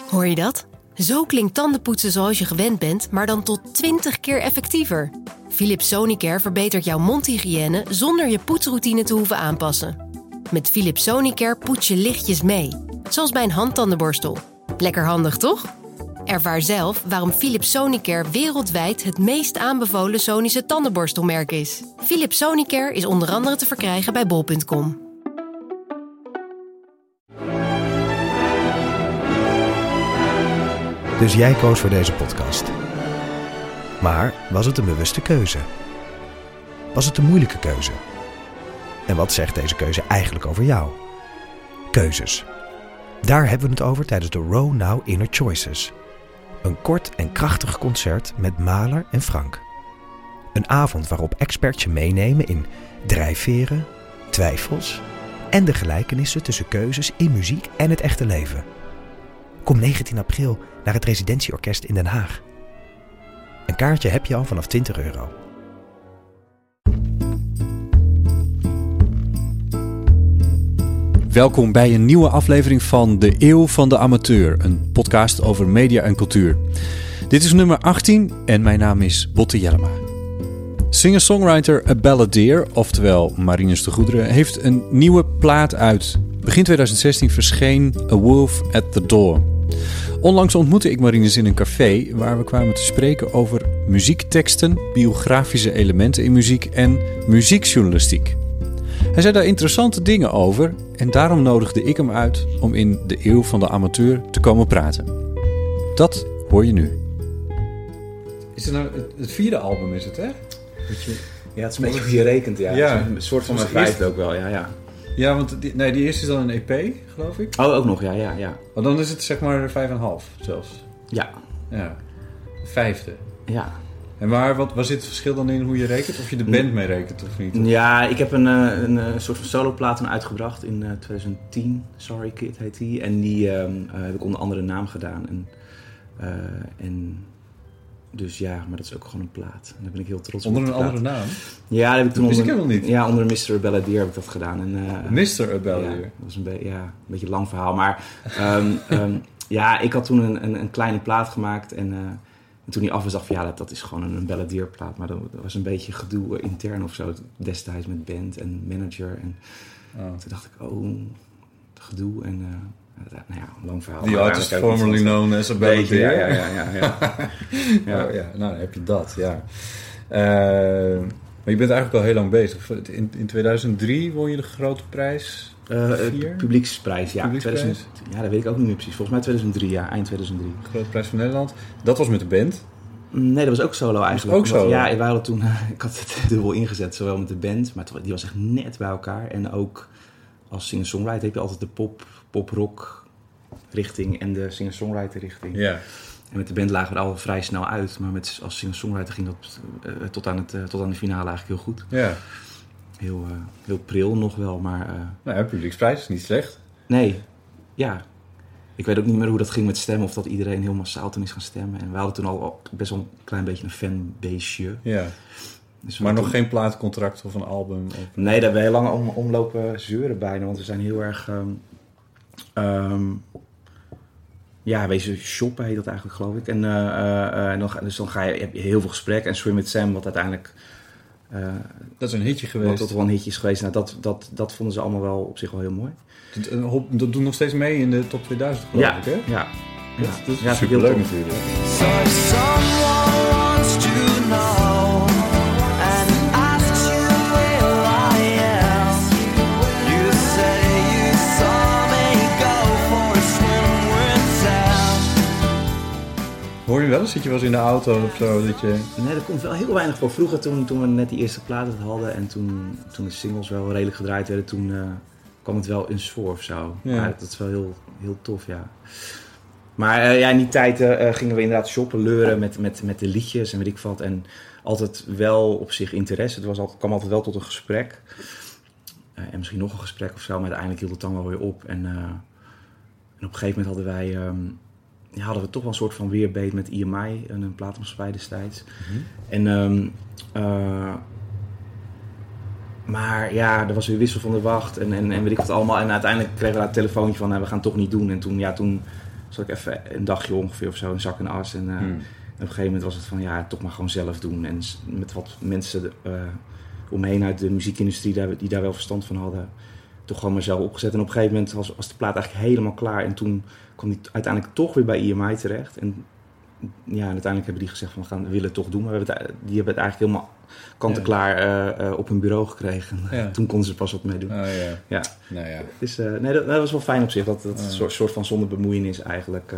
Hoor je dat? Zo klinkt tandenpoetsen zoals je gewend bent, maar dan tot 20 keer effectiever. Philips Sonicare verbetert jouw mondhygiëne zonder je poetsroutine te hoeven aanpassen. Met Philips Sonicare poets je lichtjes mee, zoals bij een handtandenborstel. Lekker handig, toch? Ervaar zelf waarom Philips Sonicare wereldwijd het meest aanbevolen Sonische tandenborstelmerk is. Philips Sonicare is onder andere te verkrijgen bij bol.com. Dus jij koos voor deze podcast. Maar was het een bewuste keuze? Was het een moeilijke keuze? En wat zegt deze keuze eigenlijk over jou? Keuzes. Daar hebben we het over tijdens de Row Now Inner Choices. Een kort en krachtig concert met Mahler en Frank. Een avond waarop experts je meenemen in drijfveren, twijfels en de gelijkenissen tussen keuzes in muziek en het echte leven. Kom 19 april naar het Residentieorkest in Den Haag. Een kaartje heb je al vanaf €20. Welkom bij een nieuwe aflevering van De Eeuw van de Amateur, een podcast over media en cultuur. Dit is nummer 18 en mijn naam is Botte Jellema. Singer-songwriter A Balladeer, oftewel Marinus de Goederen, heeft een nieuwe plaat uit. Begin 2016 verscheen A Wolf at the Door. Onlangs ontmoette ik Marinus in een café waar we kwamen te spreken over muziekteksten, biografische elementen in muziek en muziekjournalistiek. Hij zei daar interessante dingen over en daarom nodigde ik hem uit om in De Eeuw van de Amateur te komen praten. Dat hoor je nu. Is het nou het vierde album, is het, hè? Ja, het is een beetje hoe je rekent, ja. Ja. Een soort van mijn vijfde ook wel, ja. Ja, want die eerste is dan een EP, geloof ik. Oh, ook nog, ja. Maar dan is het zeg maar 5,5 zelfs. Ja. Vijfde. Ja. En waar zit het verschil dan in hoe je rekent? Of je de band mee rekent of niet? Ja, ik heb een soort van soloplaat uitgebracht in 2010. Sorry Kid heet die. En die heb ik onder andere naam gedaan. En dus ja, maar dat is ook gewoon een plaat. En daar ben ik heel trots op. Onder een andere naam? Ja, dat heb ik toen wist ik helemaal niet. Ja, onder Mr. Balladeer heb ik dat gedaan. Mr. Balladeer? Ja, dat was een beetje een lang verhaal. Maar ja, ik had toen een kleine plaat gemaakt. En toen die af was, dacht ik van ja, dat is gewoon een balladeerplaat. Maar dat was een beetje gedoe intern of zo. Destijds met band en manager. En toen dacht ik, gedoe. En nou ja, een lang verhaal. The artist formerly known as a balladeer. Ja. Oh, ja, nou dan heb je dat, ja. Maar je bent eigenlijk al heel lang bezig. In 2003 won je de grote prijs. Publieksprijs, ja. Publieksprijs? Ja, dat weet ik ook niet meer precies. Volgens mij 2003, ja, eind 2003. Grote prijs van Nederland. Dat was met de band? Nee, dat was ook solo eigenlijk. Ook solo? Ja, wij hadden toen, ik had het dubbel ingezet, zowel met de band, maar die was echt net bij elkaar. En ook als singer-songwriter heb je altijd de pop-rock richting en de singer-songwriter richting. Ja. En met de band lagen we er al vrij snel uit, maar als singer-songwriter ging dat tot aan de finale eigenlijk heel goed. Ja. Heel pril nog wel, maar... Nou ja, publieksprijs is niet slecht. Nee, ja. Ik weet ook niet meer hoe dat ging met stemmen, of dat iedereen heel massaal toen is gaan stemmen. En we hadden toen al best wel een klein beetje een fanbaseje. Ja. Dus maar nog geen plaatcontract of een album? Nee, daar hebben we heel lang omlopen zeuren bijna, want we zijn heel erg... wezen shoppen heet dat eigenlijk, geloof ik. En dan heb je heel veel gesprekken. En Swim with Sam, wat uiteindelijk... dat is een hitje geweest. Dat wel een hitje is geweest. Nou, dat vonden ze allemaal wel op zich wel heel mooi. Dat doet nog steeds mee in de top 2000, geloof ik, hè? Ja. Dat is superleuk natuurlijk. Hoor je wel eens? Zit je wel eens in de auto of zo? Nee, dat komt wel heel weinig voor. Vroeger toen we net die eerste platen hadden en toen de singles wel redelijk gedraaid werden, toen kwam het wel eens voor of zo. Ja. Maar dat is wel heel, heel tof, ja. Maar in die tijd gingen we inderdaad shoppen, leuren met de liedjes en weet ik wat. En altijd wel op zich interesse. Het kwam altijd wel tot een gesprek. En misschien nog een gesprek of zo, maar uiteindelijk hield het dan wel weer op. En op een gegeven moment hadden we toch wel een soort van weerbeet met EMI, een platenmaatschappij destijds. Mm-hmm. En maar ja, er was weer wissel van de wacht en weet ik wat allemaal. En uiteindelijk kregen we een telefoontje van we gaan het toch niet doen. En toen zat ik even een dagje ongeveer of zo in zak en as. En op een gegeven moment was het van, toch maar gewoon zelf doen. En met wat mensen omheen uit de muziekindustrie die daar wel verstand van hadden, toch gewoon mezelf opgezet. En op een gegeven moment was de plaat eigenlijk helemaal klaar. En toen kwam die uiteindelijk toch weer bij EMI terecht. En uiteindelijk hebben die gezegd van, we willen het toch doen. Maar die hebben het eigenlijk helemaal kant-en-klaar op hun bureau gekregen. Ja. Toen konden ze pas wat mee doen. Oh, ja. Nou ja. Dus, dat was wel fijn op zich. Dat een soort van zonder bemoeienis eigenlijk.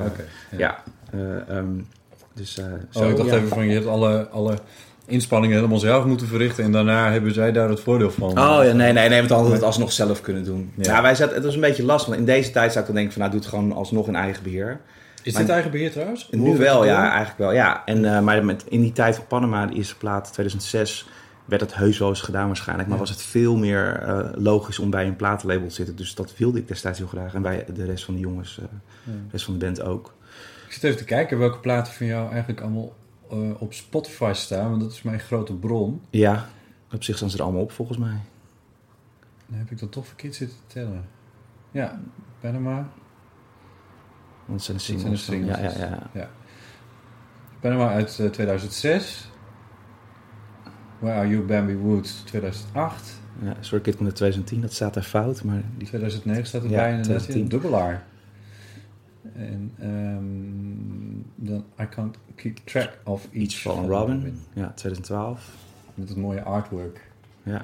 Dus, ik dacht even van, je hebt alle inspanningen helemaal zelf moeten verrichten en daarna hebben zij daar het voordeel van. Nee, we hadden het alsnog zelf kunnen doen. Ja, het was een beetje lastig, want in deze tijd zou ik dan denken van, doe het gewoon alsnog in eigen beheer. Is dit eigen beheer trouwens? Nu wel, eigenlijk wel, ja. En, maar in die tijd van Panama, de eerste plaat, 2006, werd het heus wel eens gedaan waarschijnlijk, maar was het veel meer logisch om bij een platenlabel te zitten. Dus dat wilde ik destijds heel graag en bij de rest van de jongens, de rest van de band ook. Ik zit even te kijken welke platen van jou eigenlijk allemaal op Spotify staan, want dat is mijn grote bron. Ja, op zich staan ze er allemaal op volgens mij. Dan heb ik dat toch verkeerd zitten tellen. Ja, Panama. Want het zijn de singles. Ja. Panama uit 2006. Where Are You, Bambi Woods, 2008. Ja, Sorry Kid komt uit 2010, dat staat daar fout. Maar 2009 staat erbij en dat is een dubbelaar. En dan I Can't Keep Track of Each van Robin. Ja, 2012. Met het mooie artwork. Ja.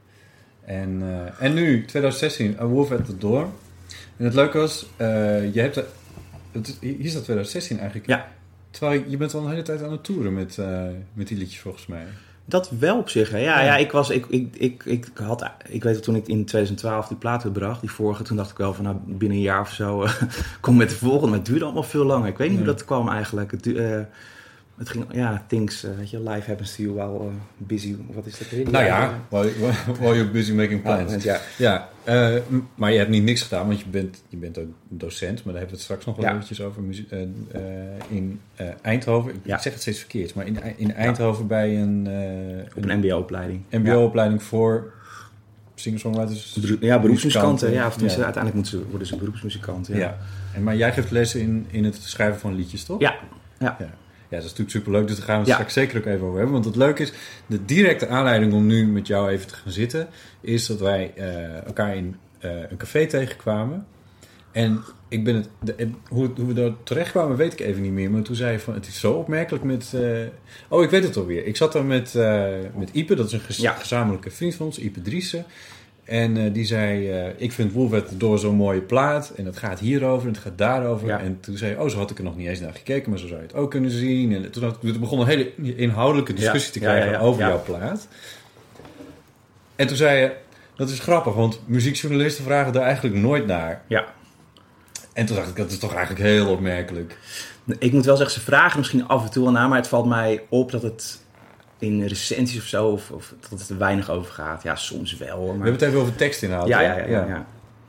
En nu, 2016, A Wolf at the Door. En het leuke was, je hebt hier staat 2016 eigenlijk. Ja. Terwijl je bent al een hele tijd aan het toeren met die liedjes volgens mij. Dat wel op zich, hè. Ja, ik weet dat toen ik in 2012 die plaat bracht, die vorige, toen dacht ik wel van, binnen een jaar of zo kom met de volgende. Maar het duurde allemaal veel langer. Ik weet niet hoe dat kwam eigenlijk. Het ging, things, weet je, life happens to you while busy, wat is dat? Nou ja, while you're busy making plans. Maar je hebt niet niks gedaan, want je bent ook docent, maar daar hebben we het straks nog wel eventjes over in Eindhoven. Ik zeg het steeds verkeerd, maar in Eindhoven bij een mbo-opleiding. Mbo-opleiding voor singer-songwriters. Beroepsmuzikanten. Ja, of tenminste, uiteindelijk worden ze beroepsmuzikanten. Ja. Maar jij geeft lessen in het schrijven van liedjes, toch? Ja. Ja, dat is natuurlijk superleuk, dus daar gaan we het straks zeker ook even over hebben. Want het leuke is, de directe aanleiding om nu met jou even te gaan zitten, is dat wij elkaar in een café tegenkwamen. En hoe we daar terecht kwamen, weet ik even niet meer. Maar toen zei je van, het is zo opmerkelijk met... ik weet het alweer. Ik zat daar met Ipe, dat is een gezamenlijke vriend van ons, Ipe Driessen. En die zei, ik vind Wolf at the Door zo'n mooie plaat. En het gaat hierover en het gaat daarover. Ja. En toen zei je, zo had ik er nog niet eens naar gekeken. Maar zo zou je het ook kunnen zien. En toen begon een hele inhoudelijke discussie te krijgen over jouw plaat. En toen zei je, dat is grappig. Want muziekjournalisten vragen daar eigenlijk nooit naar. Ja. En toen dacht ik, dat is toch eigenlijk heel opmerkelijk. Ik moet wel zeggen, ze vragen misschien af en toe wel naar. Maar het valt mij op dat het in recensies of zo, of dat het er weinig over gaat. Ja, soms wel. Maar... We hebben het even over tekstinhoud. Ja.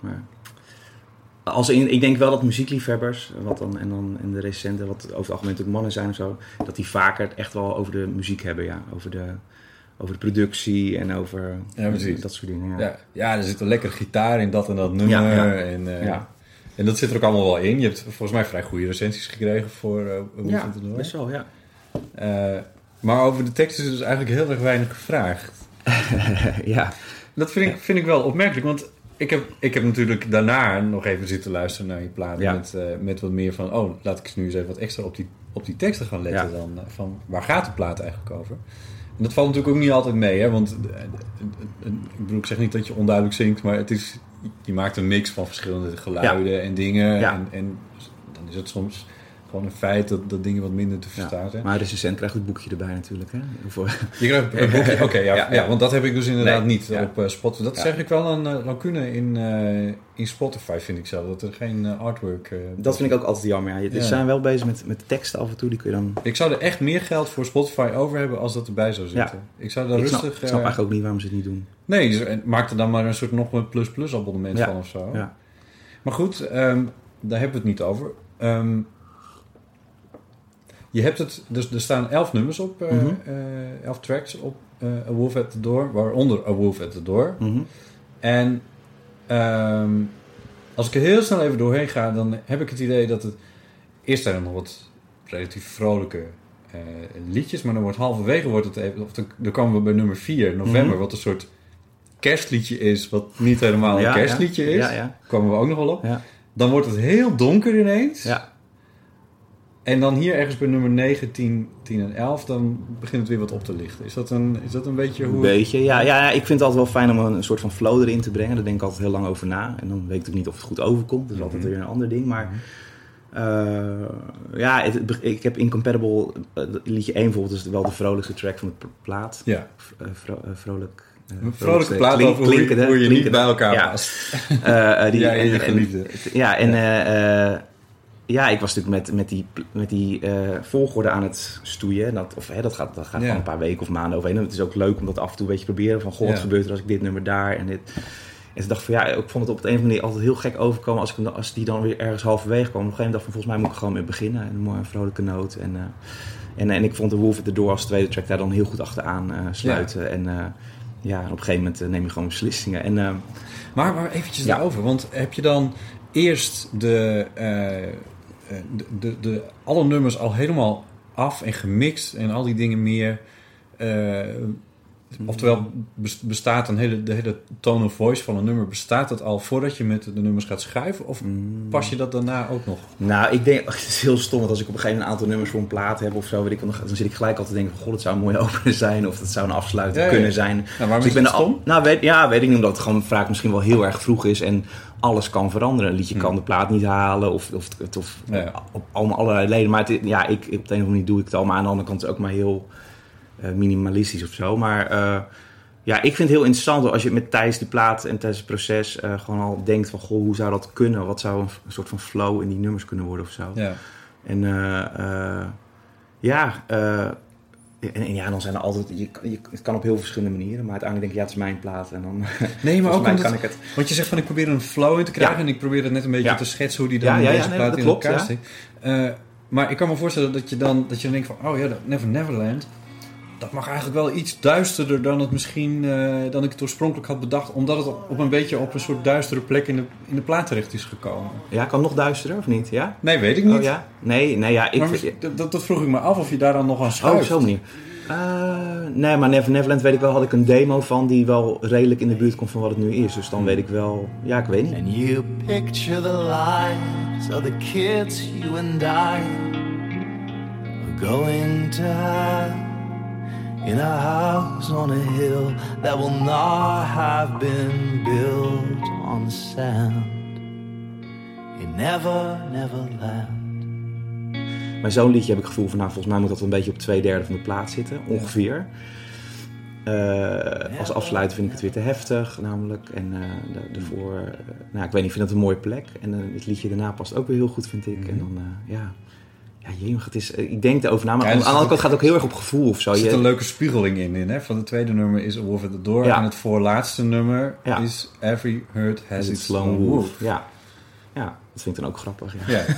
Maar ik denk wel dat muziekliefhebbers, en de recenten, wat over het algemeen natuurlijk mannen zijn of zo, dat die vaker het echt wel over de muziek hebben, over de productie en over dat soort dingen. Ja, er zit een lekkere gitaar in dat en dat nummer. En dat zit er ook allemaal wel in. Je hebt volgens mij vrij goede recensies gekregen voor best wel, ja. Maar over de tekst is dus eigenlijk heel erg weinig gevraagd. Ja. Dat vind ik wel opmerkelijk, want ik heb natuurlijk daarna nog even zitten luisteren naar je plaat met wat meer van, laat ik nu eens even wat extra op die teksten gaan letten dan. Van, waar gaat de plaat eigenlijk over? En dat valt natuurlijk ook niet altijd mee, hè, want ik zeg niet dat je onduidelijk zingt, maar je maakt een mix van verschillende geluiden en dingen. Ja. En dan is het soms gewoon een feit dat dingen wat minder te verstaan zijn. Maar de recensent krijgt het boekje erbij natuurlijk, hè? Je krijgt een boekje, oké, want dat heb ik dus inderdaad niet op Spotify. Dat is eigenlijk wel een lacune in Spotify, vind ik zelf. Dat er geen artwork... dat vind ik ook altijd jammer, ja. Ze zijn wel bezig met de teksten af en toe, die kun je dan... Ik zou er echt meer geld voor Spotify over hebben als dat erbij zou zitten. Ja. Ik zou daar rustig... Ik snap eigenlijk ook niet waarom ze het niet doen. Nee, maak er dan maar een soort nog een plus abonnement van of zo. Ja. Maar goed, daar hebben we het niet over. Je hebt het, dus er staan 11 nummers op, 11 tracks op A Wolf at the Door, waaronder A Wolf at the Door. Mm-hmm. En als ik er heel snel even doorheen ga, dan heb ik het idee dat eerst zijn er nog wat relatief vrolijke liedjes, maar dan wordt halverwege dan komen we bij nummer 4, November, wat een soort kerstliedje is, wat niet helemaal een kerstliedje is. Ja. Komen we ook nog wel op. Ja. Dan wordt het heel donker ineens. Ja. En dan hier ergens bij nummer 9, 10 en 11, dan begint het weer wat op te lichten. Is dat een beetje hoe... Een beetje, ja. Ik vind het altijd wel fijn om een soort van flow erin te brengen. Daar denk ik altijd heel lang over na. En dan weet ik ook niet of het goed overkomt. Dat is altijd weer een ander ding. Maar ik heb Incompatible, liedje 1 bijvoorbeeld, is wel de vrolijkste track van de plaat. Ja. Vrolijk... Een vrolijke plaat over hoe je niet bij elkaar past. Jij en je geliefde. Ik was natuurlijk met die volgorde aan het stoeien. Dat gaat gewoon een paar weken of maanden overheen. En het is ook leuk om dat af en toe een beetje te proberen. Van, wat gebeurt er als ik dit nummer daar en dit... En toen dacht ik van, ik vond het op de een of andere manier altijd heel gek overkomen... als die dan weer ergens halverwege kwam. Op een gegeven moment dacht ik van, volgens mij moet ik er gewoon mee beginnen. En een mooie vrolijke noot. En ik vond The Wolf at the Door als tweede track daar dan heel goed achteraan sluiten. En op een gegeven moment neem je gewoon beslissingen. Maar eventjes daarover. Want heb je dan eerst alle nummers al helemaal af en gemixt en al die dingen meer... Oftewel, bestaat de hele tone of voice van een nummer... bestaat dat al voordat je met de nummers gaat schrijven? Of pas je dat daarna ook nog? Nou, ik denk... Het is heel stom, want als ik op een gegeven moment een aantal nummers voor een plaat heb... of zo, dan zit ik gelijk altijd te denken... van, god, het zou een mooie opener zijn... of dat zou een afsluiter kunnen zijn. Nou, waarom is dat stom? Weet ik niet, omdat het gewoon vaak misschien wel heel erg vroeg is... en alles kan veranderen. Een liedje kan de plaat niet halen... of op allerlei leden. Maar op de een of andere manier doe ik het al. Maar aan de andere kant is het ook maar heel... minimalistisch of zo. Maar ik vind het heel interessant als je tijdens die plaat en tijdens het proces gewoon al denkt van, goh, hoe zou dat kunnen? Wat zou een soort van flow in die nummers kunnen worden of zo? Ja. En dan zijn er altijd... Het kan op heel verschillende manieren, maar uiteindelijk denk ik, het is mijn plaat. En dan nee, maar ook kan ik het... Want je zegt van, ik probeer een flow in te krijgen en ik probeer het net een beetje te schetsen hoe die dan in deze plaat in elkaar steekt. Maar ik kan me voorstellen dat je dan denkt van, Never Neverland... Dat mag eigenlijk wel iets duisterder dan het misschien dan ik het oorspronkelijk had bedacht, omdat het op een soort duistere plek in de plaat terecht is gekomen. Ja, kan nog duisterder of niet? Ja? Nee, weet ik niet. Oh, ja? Nee, dat vroeg ik me af of je daar dan nog aan schuift. Oh, op zo'n manier. Nee, maar Never Neverland weet ik wel, had ik een demo van die wel redelijk in de buurt komt van wat het nu is. Dus dan weet ik wel, ik weet niet. And you picture the lives of the kids you and I are going to have. In a house on a hill that will not have been built on sand. In Never Neverland. Bij zo'n liedje heb ik het gevoel van, volgens mij moet dat een beetje op 2/3 van de plaat zitten, ongeveer. Als afsluiter vind ik het weer te heftig, namelijk. En daarvoor, ik weet niet, ik vind dat een mooie plek. En het liedje daarna past ook weer heel goed, vind ik. En dan, het is, ik denk erover na, maar aan de andere kant gaat het ook heel erg op gevoel of zo. Er zit een leuke spiegeling in, hè? Van het tweede nummer is A Wolf at the Door en het voorlaatste nummer is Every Hurt Has Its Lone Wolf. Ja, dat vind ik dan ook grappig.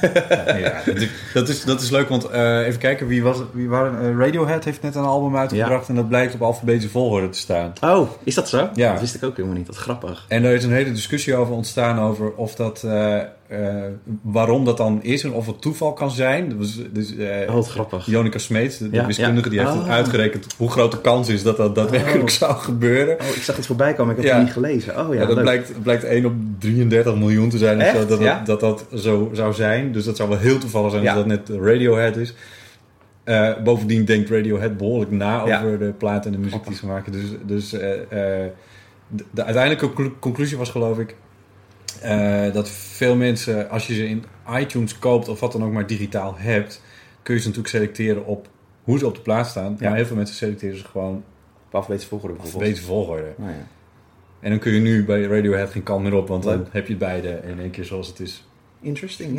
Dat is leuk, want even kijken, Radiohead heeft net een album uitgebracht en dat blijkt op alfabetische volgorde te staan. Oh, is dat zo? Ja. Dat wist ik ook helemaal niet, dat is grappig. En er is een hele discussie over ontstaan over of dat... waarom dat dan is en of het toeval kan zijn. Wat grappig. Jonica Smeets, de wiskundige, die heeft uitgerekend hoe groot de kans is dat daadwerkelijk zou gebeuren. Oh, ik zag het voorbij komen, ik heb het niet gelezen. Dat blijkt 1 op 33 miljoen te zijn. Echt? Dat zo zou zijn. Dus dat zou wel heel toevallig zijn als dat net Radiohead is. Bovendien denkt Radiohead behoorlijk na over de plaat en de muziek die ze maken. Dus de uiteindelijke conclusie was, geloof ik, dat veel mensen, als je ze in iTunes koopt of wat dan ook maar digitaal hebt, kun je ze natuurlijk selecteren op hoe ze op de plaat staan. Ja. Maar heel veel mensen selecteren ze gewoon op alfabetische volgorde bijvoorbeeld. Alfabetische volgorde. Oh, ja. En dan kun je nu bij Radiohead geen kant meer op, want dan heb je het beide in één keer zoals het is. Interesting.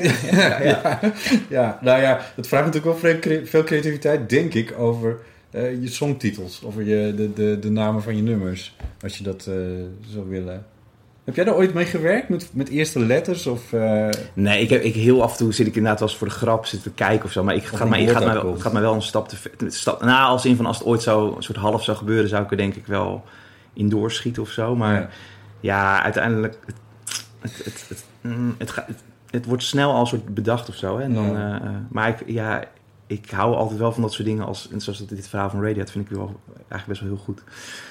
Dat vraagt natuurlijk wel veel creativiteit, denk ik, over je songtitels, over de namen van je nummers, als je dat zou willen. Heb jij daar ooit mee gewerkt met eerste letters? Of, Nee, ik heel af en toe zit ik inderdaad wel eens voor de grap zitten kijken of zo. Maar het gaat mij wel een stap als in van als het ooit zo een soort half zou gebeuren, zou ik er denk ik wel in doorschieten of zo. Maar uiteindelijk het wordt snel al soort bedacht of zo. Hè? En dan, maar ik hou altijd wel van dat soort dingen als... En zoals dit verhaal van Radiohead vind ik wel eigenlijk best wel heel goed.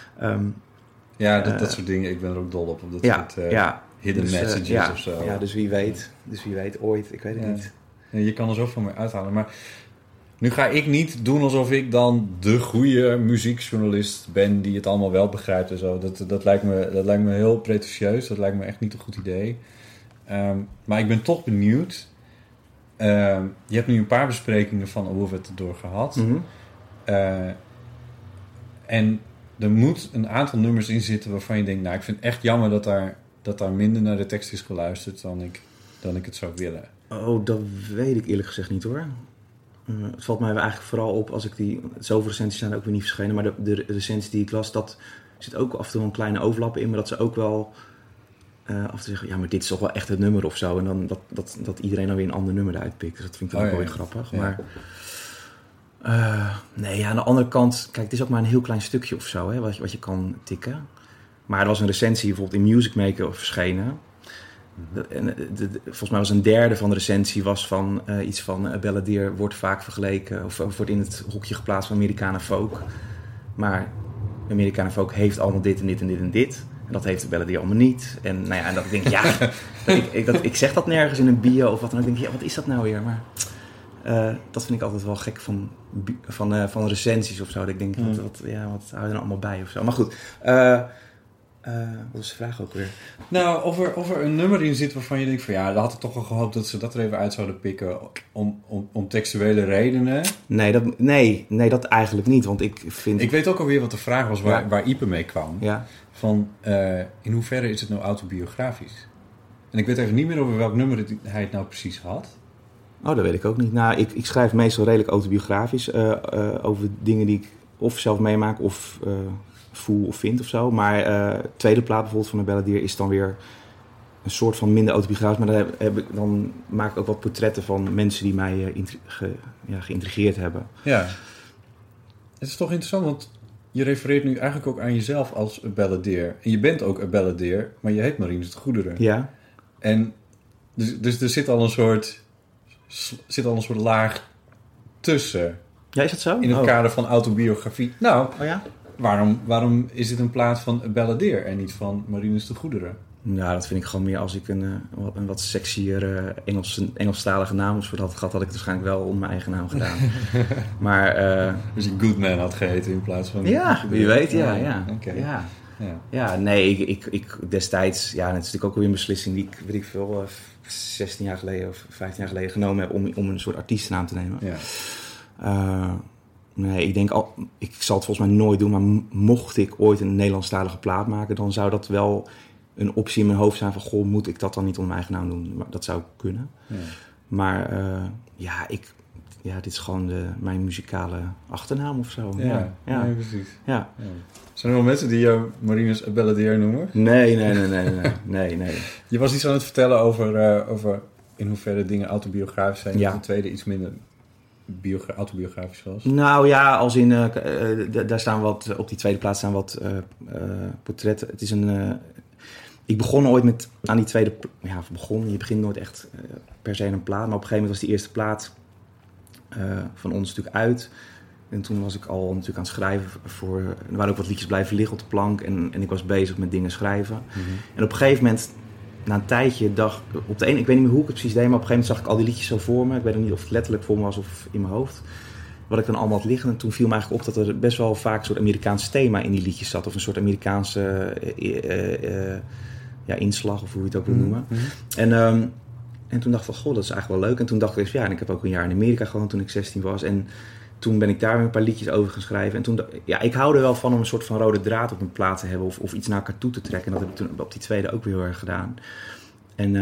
Dat soort dingen. Ik ben er ook dol op dat soort hidden messages of zo. Ja, dus wie weet ooit. Ik weet het niet. Ja, je kan er zo van mee uithalen. Maar nu ga ik niet doen alsof ik dan de goede muziekjournalist ben die het allemaal wel begrijpt en zo. Dat lijkt me heel pretentieus. Dat lijkt me echt niet een goed idee. Maar ik ben toch benieuwd. Je hebt nu een paar besprekingen van Wolfert erdoor gehad. Mm-hmm. En er moet een aantal nummers in zitten waarvan je denkt... Nou, ik vind het echt jammer dat daar minder naar de tekst is geluisterd dan ik het zou willen. Oh, dat weet ik eerlijk gezegd niet hoor. Het valt mij eigenlijk vooral op als ik die... Zoveel recensies zijn er ook weer niet verschenen. Maar de recensies die ik las, dat zit ook af en toe een kleine overlap in. Maar dat ze ook wel af en toe zeggen... Ja, maar dit is toch wel echt het nummer of zo. En dan dat iedereen dan weer een ander nummer eruit pikt. Dus dat vind ik ook wel weer grappig. Ja. Maar aan de andere kant... Kijk, het is ook maar een heel klein stukje of zo, hè, wat je kan tikken. Maar er was een recensie bijvoorbeeld in Music Maker verschenen... Volgens mij was een derde van de recensie was van iets van Balladeer wordt vaak vergeleken of wordt in het hokje geplaatst van Americana Folk. Maar Americana Folk heeft allemaal dit en dit en dit en dit. En dat heeft de Balladeer allemaal niet. En en dat denk ik, ik zeg dat nergens in een bio of wat dan ook. Ik denk wat is dat nou weer? Maar dat vind ik altijd wel gek van recensies of zo. Dat ik denk, wat hou je er nou allemaal bij of zo. Maar goed, wat was de vraag ook weer? Nou, of er een nummer in zit waarvan je denkt van... Ja, dan had ik toch al gehoopt dat ze dat er even uit zouden pikken om textuele redenen. Nee, dat eigenlijk niet. Want ik vind... Ik weet ook alweer wat de vraag was waar Ipe mee kwam. Ja. Van, in hoeverre is het nou autobiografisch? En ik weet even niet meer over welk nummer hij het nou precies had. Oh, dat weet ik ook niet. Nou, ik schrijf meestal redelijk autobiografisch over dingen die ik of zelf meemaak of... voel of vind of zo. Maar tweede plaat bijvoorbeeld van de Balladeer is dan weer een soort van minder autobiografisch. Maar dan maak ik ook wat portretten van mensen die mij geïntrigeerd hebben. Ja. Het is toch interessant, want je refereert nu eigenlijk ook aan jezelf als een Balladeer. En je bent ook een Balladeer, maar je heet Marinus de Goederen. Ja. En dus er zit al een soort laag tussen. Ja, is dat zo? In het kader van autobiografie. Nou, ja? Waarom is dit een plaat van Balladeer en niet van Marinus de Goederen? Nou, dat vind ik gewoon meer als ik een wat sexier Engelstalige naam had gehad, had ik het waarschijnlijk wel onder mijn eigen naam gedaan. Maar... dus je Goodman had geheten in plaats van... Ja, wie weet, ja. Okay. Ja. Ja, nee, ik destijds... Ja, het is natuurlijk ook weer een beslissing die ik, weet ik veel, 16 jaar geleden of 15 jaar geleden genomen heb om een soort artiestennaam te nemen. Ja. Nee, ik denk ik zal het volgens mij nooit doen, maar mocht ik ooit een Nederlandstalige plaat maken, dan zou dat wel een optie in mijn hoofd zijn van, goh, moet ik dat dan niet onder mijn eigen naam doen? Maar dat zou kunnen. Ja. Maar dit is gewoon mijn muzikale achternaam of zo. Ja, nee, precies. Ja. Zijn er wel mensen die jou Marinus Balladeer noemen? Nee. Je was iets aan het vertellen over in hoeverre dingen autobiografisch zijn. Ja. De tweede iets minder autobiografisch was. Nou ja, als in daar staan wat op die tweede plaats staan wat portretten. Het is ik begon ooit aan die tweede. Ja, je begint nooit echt per se een plaat, maar op een gegeven moment was die eerste plaat van ons natuurlijk uit. En toen was ik al natuurlijk aan het schrijven er waren ook wat liedjes blijven liggen op de plank en ik was bezig met dingen schrijven. Mm-hmm. En op een gegeven moment, na een tijdje, ik weet niet meer hoe ik het precies deed, maar op een gegeven moment zag ik al die liedjes zo voor me. Ik weet niet of het letterlijk voor me was of in mijn hoofd. Wat ik dan allemaal had liggen. En toen viel me eigenlijk op dat er best wel vaak een soort Amerikaans thema in die liedjes zat. Of een soort Amerikaanse inslag, of hoe je het ook wil noemen. Mm-hmm. En toen dacht ik van, goh, dat is eigenlijk wel leuk. En toen dacht ik, en ik heb ook een jaar in Amerika gewoond toen ik 16 was. En toen ben ik daar weer een paar liedjes over gaan schrijven. En toen, ik hou er wel van om een soort van rode draad op een plaat te hebben. Of iets naar elkaar toe te trekken. En dat heb ik toen op die tweede ook weer heel erg gedaan. En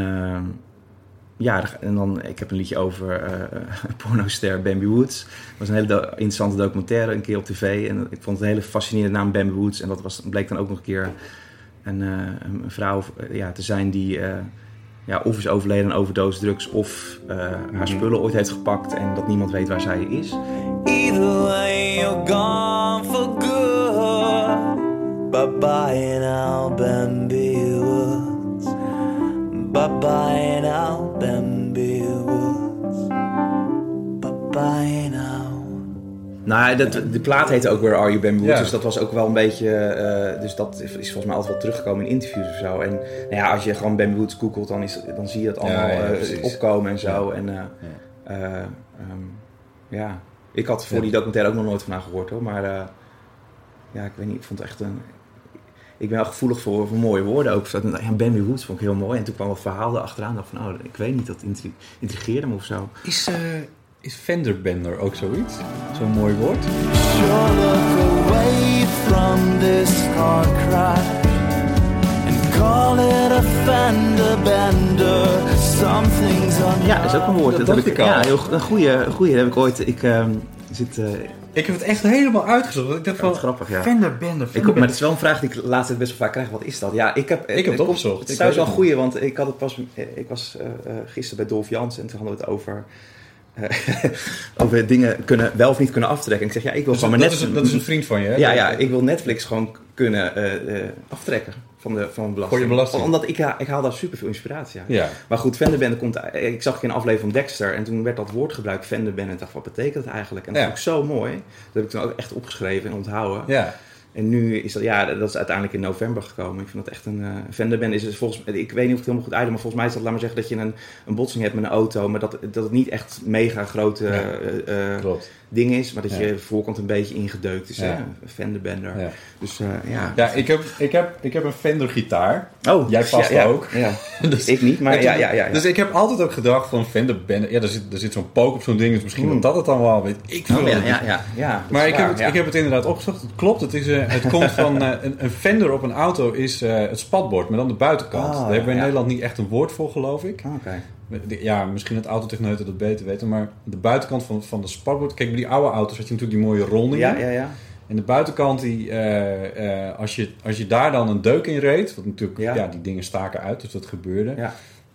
en dan, ik heb een liedje over pornoster Bambi Woods. Dat was een hele interessante documentaire, een keer op tv. En ik vond het een hele fascinerende naam, Bambi Woods. En dat bleek dan ook nog een keer een vrouw te zijn die of is overleden aan overdosis drugs, of haar spullen ooit heeft gepakt en dat niemand weet waar zij is. Either way you're gone for good. Bye-bye now, Bambi Woods. Bye-bye now, Bambi Nou, de plaat heette ook Where Are You Bamboo Woods, Ja. dus dat was ook wel een beetje... dus dat is volgens mij altijd wel teruggekomen in interviews of zo. En nou ja, als je gewoon Bamboo Woods googelt, dan zie je dat allemaal precies. opkomen en zo. Ja. En ik had voor die documentaire ook nog nooit van haar gehoord hoor, maar ik weet niet, ik vond het echt een... Ik ben wel gevoelig voor mooie woorden ook. Bamboo Woods vond ik heel mooi. En toen kwam het verhaal erachteraan. Dacht van, ik weet niet, dat intrigeerde me of zo. Is fenderbender ook zoiets? Zo'n mooi woord? Sure look away from this car crash and call it a fender bender. Something's on. Ja, dat is ook een woord. Dat dacht ik al. Ja, een goeie. Dat heb ik ooit... Ik heb het echt helemaal uitgezocht. Want ik dacht van, grappig, ja. fenderbender. Maar het is wel een vraag die ik de laatste tijd best wel vaak krijg. Wat is dat? Ja, ik heb het opgezocht. Het is trouwens wel een goeie, want ik had het pas... Ik was gisteren bij Dolf Jansen en toen hadden we het over... over dingen wel of niet kunnen aftrekken. En ik zeg, ik wil Dus gewoon dat is een vriend van je, hè? Ja, ik wil Netflix gewoon kunnen aftrekken van de belasting. Voor je belasting. Omdat ik haal daar super veel inspiratie uit. Ja. Maar goed, fenderbender komt... Ik zag in een aflevering van Dexter en toen werd dat woord gebruikt, fenderbender. En ik dacht, wat betekent dat eigenlijk? En dat vond ik zo mooi. Dat heb ik toen ook echt opgeschreven en onthouden. Ja. En nu is dat is uiteindelijk in november gekomen. Ik vind dat echt een fenderbender is volgens mij, ik weet niet of het helemaal goed uitkomt, maar volgens mij is dat, laat maar zeggen, dat je een botsing hebt met een auto, maar dat het niet echt mega grote ding is, maar dat je voorkant een beetje ingedeukt is. Hè? Een fenderbender. Ja. Dus Ja, ik heb een Fender gitaar. Oh, jij past ook. Ja. Dus, ik niet, maar ja. Dus ik heb altijd ook gedacht van Fenderbender. Ja, er zit zo'n pook op zo'n ding, dus misschien dat het dan wel weet. Ik veel. Ja. Maar ik heb het inderdaad opgezocht. Het klopt. Het komt van een Fender op een auto is het spatbord, maar dan de buitenkant. Daar hebben we in Nederland niet echt een woord voor, geloof ik. Okay. Ja, misschien het autotechneuten dat beter weten, maar de buitenkant van de spatbord. Kijk, bij die oude auto's had je natuurlijk die mooie rondingen. Ja. En de buitenkant, als je daar dan een deuk in reed, want natuurlijk, die dingen staken uit, dus dat gebeurde. Ja.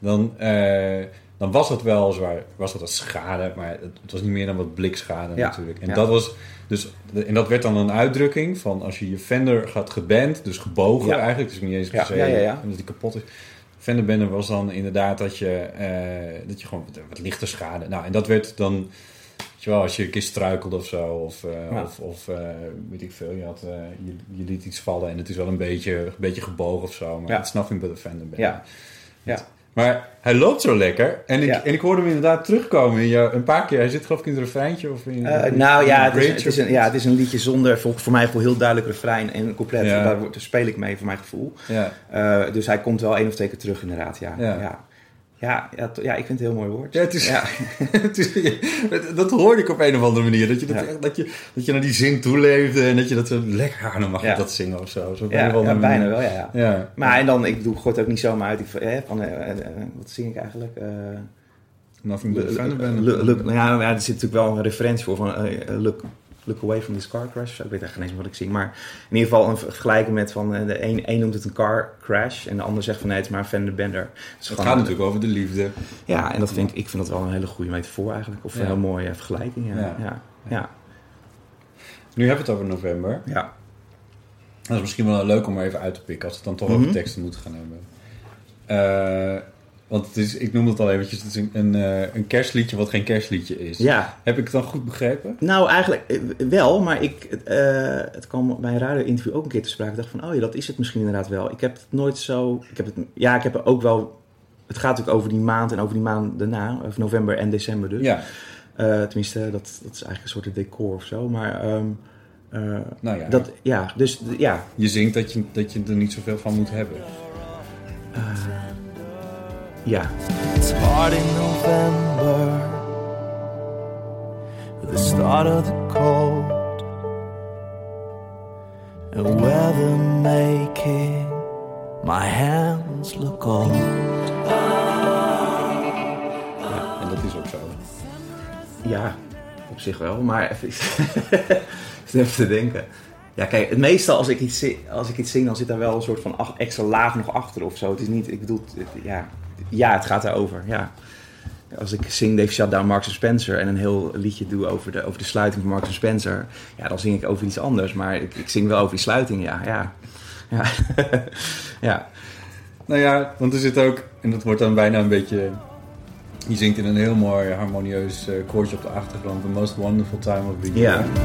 Dan was dat wel zwaar, was dat schade, maar het was niet meer dan wat blikschade natuurlijk. En dat was dus, en dat werd dan een uitdrukking van als je fender gaat geband, dus gebogen eigenlijk, dus niet eens per se omdat die kapot is. Fenderbender was dan inderdaad dat je gewoon wat lichte schade. Nou, en dat werd dan, weet je wel, als je een keer struikelde of zo, of weet ik veel, je liet iets vallen en het is wel een beetje gebogen of zo, maar it's nothing but a Fenderbender. Ja. Maar hij loopt zo lekker. En ik hoorde hem inderdaad terugkomen een paar keer. Hij zit geloof ik in het refreintje of in... het is een liedje zonder, voor mij een heel duidelijk refrein en couplet. Daar speel ik mee voor mijn gevoel. Ja. Dus hij komt wel 1 of 2 keer terug inderdaad. Ja, ik vind het een heel mooi woord. Ja, dat hoorde ik op een of andere manier. Dat je naar die zin toeleefde en dat je dat zo lekker... dan mag je dat zingen of zo. Bijna wel, ja. Maar en dan, ik gooi het ook niet zomaar uit. Wat zing ik eigenlijk? Nothing but a Fenderbender. Er zit natuurlijk wel een referentie voor van Look Away from this Car Crash. Ik weet echt geen eens wat ik zing. Maar in ieder geval een vergelijking met van... de een noemt het een car crash. En de ander zegt van nee, het is maar een fenderbender. Dus het gaat natuurlijk over de liefde. Ja, en ik vind dat wel een hele goede metafoor eigenlijk. Of een heel mooie vergelijking. Ja. Nu hebben we het over november. Ja. Dat is misschien wel leuk om er even uit te pikken. Als we het dan toch over teksten moeten gaan hebben. Want het is, ik noem het al eventjes, het is een kerstliedje wat geen kerstliedje is. Ja. Heb ik het dan goed begrepen? Nou, eigenlijk wel, maar het kwam bij een radio-interview ook een keer te sprake. Ik dacht van, dat is het misschien inderdaad wel. Ik heb het nooit zo... ik heb er ook wel... Het gaat natuurlijk over die maand en over die maand daarna, of november en december dus. Ja. Tenminste, dat is eigenlijk een soort decor of zo, maar... Je zingt dat je er niet zoveel van moet hebben. Ja. It's hard in November with the start of the cold and weather making my hands look old. Ja, en dat is ook zo. Ja, op zich wel, maar even te denken. Ja, kijk, meestal als ik iets zing, dan zit daar wel een soort van extra laag nog achter of zo. Het is niet, ik bedoel, het gaat daarover, ja. Als ik zing Dave Shutdown Marks & Spencer en een heel liedje doe over de sluiting van Marks & Spencer, ja, dan zing ik over iets anders. Maar ik zing wel over die sluiting, ja. Ja. Nou ja, want er zit ook, en dat wordt dan bijna een beetje Je zingt in een heel mooi harmonieus koortje op de achtergrond. The most wonderful time of the year. Ja.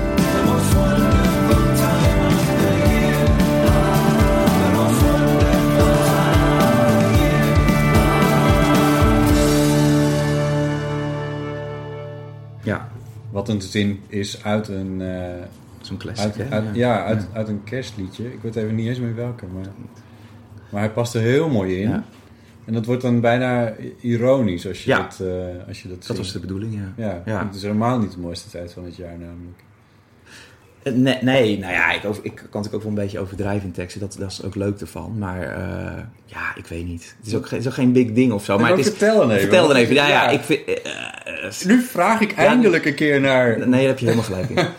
Ja. Wat een zin is uit een... Zo'n classic, uit een kerstliedje. Ik weet even niet eens meer welke. Maar hij past er heel mooi in. Ja. En dat wordt dan bijna ironisch als je Ja. dat zingt. Dat was de bedoeling, ja. Ja. Het is helemaal niet de mooiste tijd van het jaar namelijk. Nee, nou ja, ik kan natuurlijk ook wel een beetje overdrijven in teksten. Dat is ook leuk ervan. Maar ja, ik weet niet. Het is ook geen big ding of zo. Maar het is, vertel dan even. Vertel dan even. Ja, ik vind... Nu vraag ik eindelijk een keer naar... Nee, daar heb je helemaal gelijk in.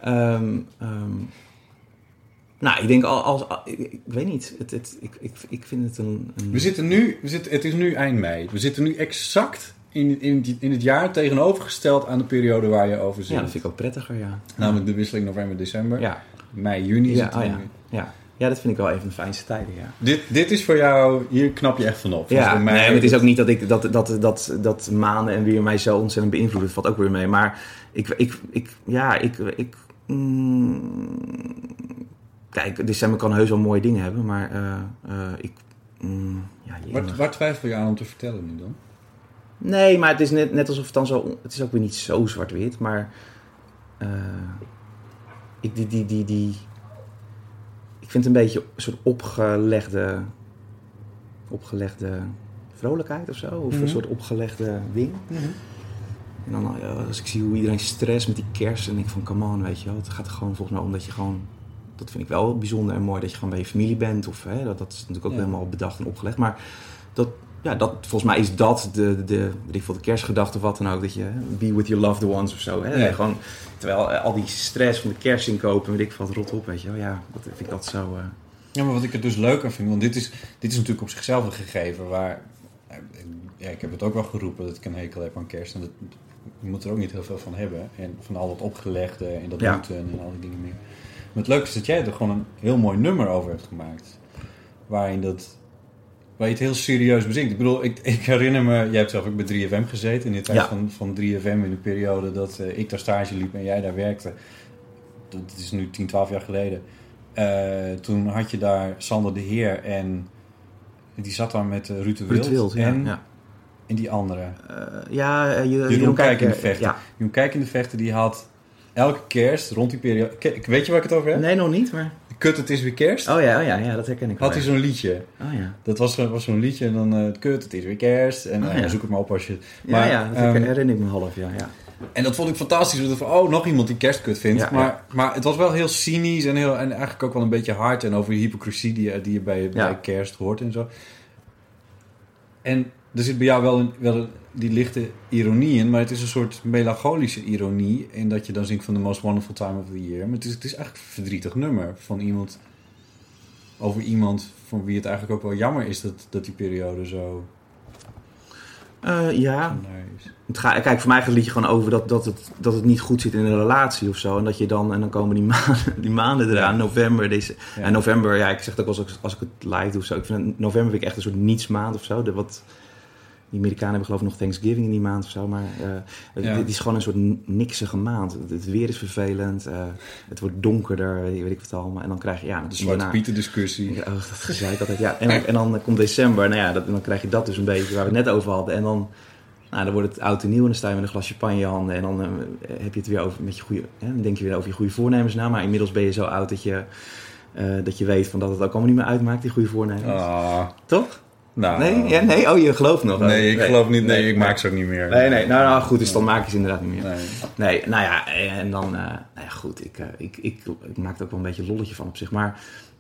Nou, ik denk ik weet niet. Ik vind het een... Het is nu eind mei. We zitten nu exact in het jaar tegenovergesteld aan de periode waar je over zit. Ja, dat vind ik ook prettiger, ja. Namelijk de wisseling november-december. Ja. Mei, juni Ja, zitten we nu. Ja, dat vind ik wel even de fijnste tijden, ja. Dit is voor jou... Hier knap je echt van op. Ja, dus mij, maar het is ook niet dat ik dat maanden en weer mij zo ontzettend beïnvloeden. Dat valt ook weer mee. Maar kijk, december kan heus wel mooie dingen hebben, maar waar twijfel je aan om te vertellen nu dan? Nee, maar het is net alsof het dan zo... Het is ook weer niet zo zwart-wit, maar... Ik vind het een beetje een soort opgelegde vrolijkheid of zo. Of een soort opgelegde wing. Mm-hmm. En dan als ik zie hoe iedereen stress met die kerst... en denk ik van, come on, weet je wel. Het gaat er gewoon volgens mij om dat je gewoon... Dat vind ik wel bijzonder en mooi, dat je gewoon bij je familie bent. Of, dat is natuurlijk ook helemaal bedacht en opgelegd. Maar volgens mij is dat de kerstgedachte of wat dan ook. Dat je be with your loved ones of zo. Hè? Ja. Gewoon, terwijl al die stress van de kerstinkopen, weet ik wat, rot op, weet je wel. Ja, dat vind ik altijd zo... Ja, maar wat ik er dus leuk aan vind, want dit is natuurlijk op zichzelf een gegeven waar... Ja, ik heb het ook wel geroepen dat ik een hekel heb aan kerst. En je moet er ook niet heel veel van hebben. En van al dat opgelegde en dat moeten en al die dingen meer. Maar het leuke is dat jij er gewoon een heel mooi nummer over hebt gemaakt. Waar je het heel serieus bezinkt. Ik bedoel, ik herinner me... Jij hebt zelf ook bij 3FM gezeten. In de tijd van 3FM in de periode dat ik daar stage liep en jij daar werkte. Dat is nu 10, 12 jaar geleden. Toen had je daar Sander de Heer en... Die zat daar met Ruud de Wild. En die andere. Jeroen Kijk in de Vechten. Jeroen Kijk in de Vechten, die had... Elke kerst, rond die periode... Weet je waar ik het over heb? Nee, nog niet, maar... Kut, het is weer kerst. Oh ja, dat herken ik wel. Had hij zo'n liedje. Oh ja. Dat was zo'n liedje en dan... Kut, het is weer kerst. En zoek het maar op als je... Maar, dat herinner ik me half, ja. En dat vond ik fantastisch. Van, nog iemand die kerstkut vindt. Maar het was wel heel cynisch en eigenlijk ook wel een beetje hard. En over de hypocrisie die je bij kerst hoort en zo. En er zit bij jou wel die lichte ironie in, maar het is een soort melancholische ironie in dat je dan zingt van The Most Wonderful Time of the Year. Maar het is eigenlijk een verdrietig nummer van iemand over iemand van wie het eigenlijk ook wel jammer is dat die periode zo... Kijk, voor mij gaat het liedje gewoon over dat het niet goed zit in een relatie of zo. En dat je dan komen die maanden eraan, november. En november, ik zeg het ook als ik het live doe of zo. Ik vind november vind ik echt een soort nietsmaand of zo. Die Amerikanen hebben geloof ik nog Thanksgiving in die maand of zo. Maar het is gewoon een soort niksige maand. Het weer is vervelend. Het wordt donkerder, weet ik wat allemaal. En dan krijg je... de Zwarte Pieten discussie. Dat zei ik altijd, ja. En dan komt december. Nou ja, dan krijg je dat dus een beetje waar we het net over hadden. En dan wordt het oud en nieuw. En dan sta je met een glas champagne in je handen. En dan heb je het weer over met je goede... Dan denk je weer over je goede voornemens na. Maar inmiddels ben je zo oud dat je weet van dat het ook allemaal niet meer uitmaakt, die goede voornemens. Toch? Nou, nee? Oh, je gelooft nog? Nee, ik geloof niet. Nee, ik maak ze ook niet meer. Nee. Nou goed, dus dan maak je ze inderdaad niet meer. Nee, nou ja, en dan... goed, ik maak er ook wel een beetje een lolletje van op zich. Maar...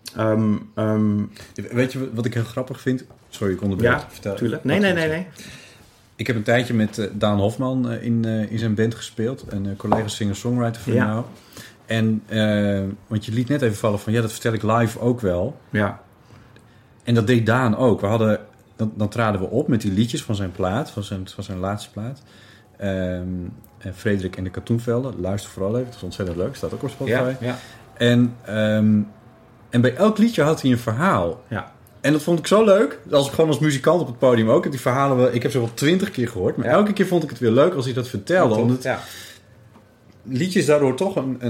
Weet je wat ik heel grappig vind? Sorry, ik onderbreek. Ja, vertellen. Tuurlijk. Nee. Ik heb een tijdje met Daan Hofman in zijn band gespeeld. Een collega singer-songwriter van jou. En, want je liet net even vallen van... dat vertel ik live ook wel. Ja. En dat deed Daan ook. Dan traden we op met die liedjes van zijn plaat, van zijn laatste plaat. Frederik en de Katoenvelden. Luister vooral even, het is ontzettend leuk. Staat ook op Spotify. Ja. En bij elk liedje had hij een verhaal. Ja. En dat vond ik zo leuk. Als muzikant op het podium ook. Die verhalen, ik heb ze wel 20 keer gehoord. Maar elke keer vond ik het weer leuk als hij dat vertelde. Ja, omdat liedjes daardoor toch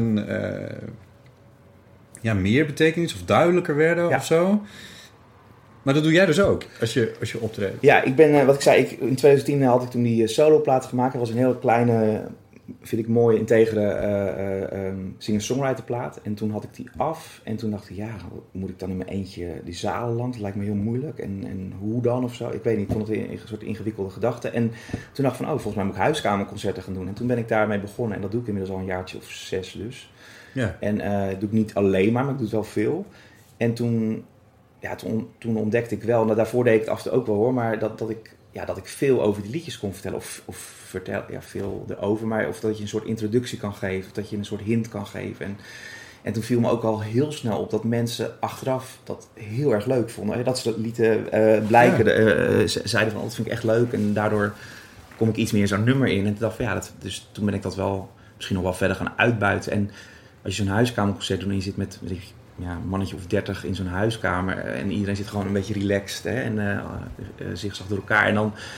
meer betekenis of duidelijker werden of zo. Maar dat doe jij dus ook, als je optreedt. Ja, ik ben, wat ik zei, in 2010 had ik toen die soloplaat gemaakt. Dat was een hele kleine, vind ik mooie, integere singer-songwriter plaat. En toen had ik die af. En toen dacht ik, moet ik dan in mijn eentje die zalen langs? Dat lijkt me heel moeilijk. En hoe dan of zo? Ik weet niet, ik vond het een soort ingewikkelde gedachte. En toen dacht ik van, volgens mij moet ik huiskamerconcerten gaan doen. En toen ben ik daarmee begonnen. En dat doe ik inmiddels al een jaartje of 6 dus. Ja. En dat doe ik niet alleen maar ik doe het wel veel. En toen ontdekte ik wel, daarvoor deed ik het af en toe ook wel hoor, maar dat ik veel over die liedjes kon vertellen. Of vertel, veel erover, maar of dat je een soort introductie kan geven, of dat je een soort hint kan geven. En toen viel me ook al heel snel op dat mensen achteraf dat heel erg leuk vonden. Dat ze dat lieten blijken, zeiden van, dat vind ik echt leuk. En daardoor kom ik iets meer zo'n nummer in. En toen dacht ik dus toen ben ik dat wel misschien nog wel verder gaan uitbuiten. En als je zo'n huiskamerconcert doet en je zit met een mannetje of 30 in zo'n huiskamer en iedereen zit gewoon een beetje relaxed en zigzag door elkaar. En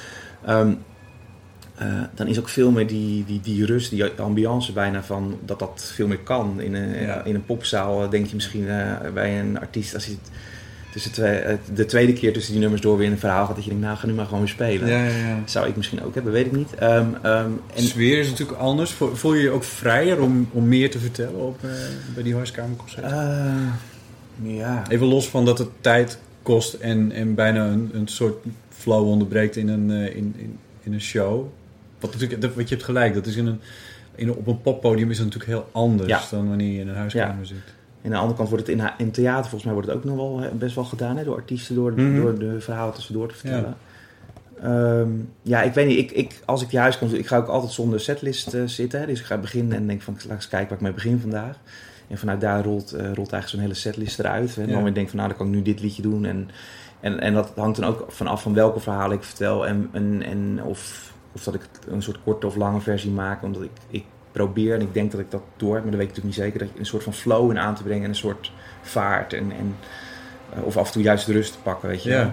dan is ook veel meer die rust, die ambiance bijna van dat veel meer kan. In een popzaal denk je misschien bij een artiest, als je de tweede keer tussen die nummers door weer een verhaal gaat, dat je denkt, ga nu maar gewoon weer spelen. Ja. Zou ik misschien ook hebben, weet ik niet. De sfeer is natuurlijk anders. Voel je je ook vrijer om meer te vertellen bij die huiskamerconcerten? Even los van dat het tijd kost en bijna een soort flow onderbreekt in een show. Wat natuurlijk, wat je hebt gelijk, dat is op een poppodium is het natuurlijk heel anders dan wanneer je in een huiskamer zit. En aan de andere kant wordt het in theater, volgens mij wordt het ook nog wel best wel gedaan, door artiesten, door de verhalen tussendoor te vertellen. Ja. Ik weet niet, als ik die huis kom, ik ga ook altijd zonder setlist zitten. Dus ik ga beginnen en denk van, laat eens kijken waar ik mee begin vandaag. En vanuit daar rolt eigenlijk zo'n hele setlist eruit. En dan denk ik van, dan kan ik nu dit liedje doen. En dat hangt dan ook vanaf van welke verhalen ik vertel. En of dat ik een soort korte of lange versie maak. Omdat ik probeer, en ik denk dat ik dat door heb, maar dat weet ik natuurlijk niet zeker, dat je een soort van flow in aan te brengen en een soort vaart of af en toe juist de rust te pakken, weet je wel.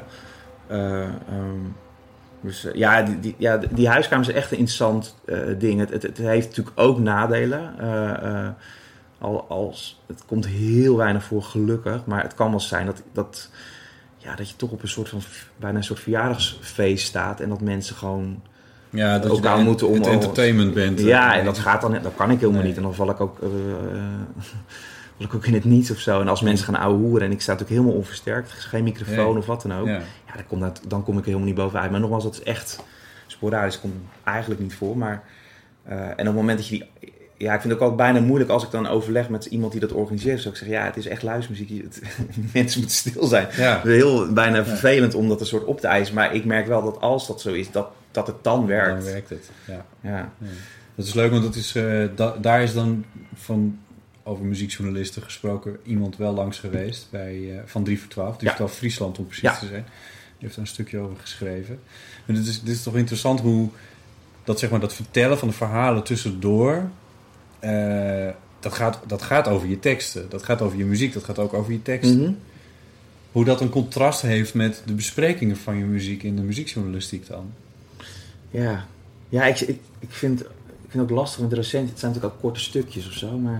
Dus die huiskamer is echt een interessant ding. Het heeft natuurlijk ook nadelen. Het komt heel weinig voor, gelukkig, maar het kan wel zijn dat je toch op een soort van bijna een soort verjaardagsfeest staat en dat mensen gewoon dat elkaar moeten om het entertainment bent. En dat gaat dan, dat kan ik helemaal niet. En dan val ik ook in het niets of zo. En als mensen gaan ouwe hoeren en ik sta natuurlijk helemaal onversterkt, geen microfoon of wat dan ook, dan kom ik er helemaal niet bovenuit. Maar nogmaals, dat is echt sporadisch, komt eigenlijk niet voor. Maar en op het moment dat je ik vind het ook altijd bijna moeilijk als ik dan overleg met iemand die dat organiseert. Zou ik zeggen, het is echt luistermuziek. Mensen moeten stil zijn. Ja. Het is heel bijna vervelend om dat een soort op te eisen. Maar ik merk wel dat als dat zo is, dat het dan werkt. Dan werkt het, ja. Dat is leuk, want dat is, daar is dan over muziekjournalisten gesproken iemand wel langs geweest van 3 voor 12. 3 voor 12 Friesland om precies te zijn. Die heeft daar een stukje over geschreven. Maar dit is toch interessant hoe dat vertellen van de verhalen tussendoor, dat gaat over je teksten. Dat gaat over je muziek, dat gaat ook over je teksten. Mm-hmm. Hoe dat een contrast heeft met de besprekingen van je muziek in de muziekjournalistiek dan. Ja, ik vind het ook lastig met de recent. Het zijn natuurlijk ook korte stukjes of zo, maar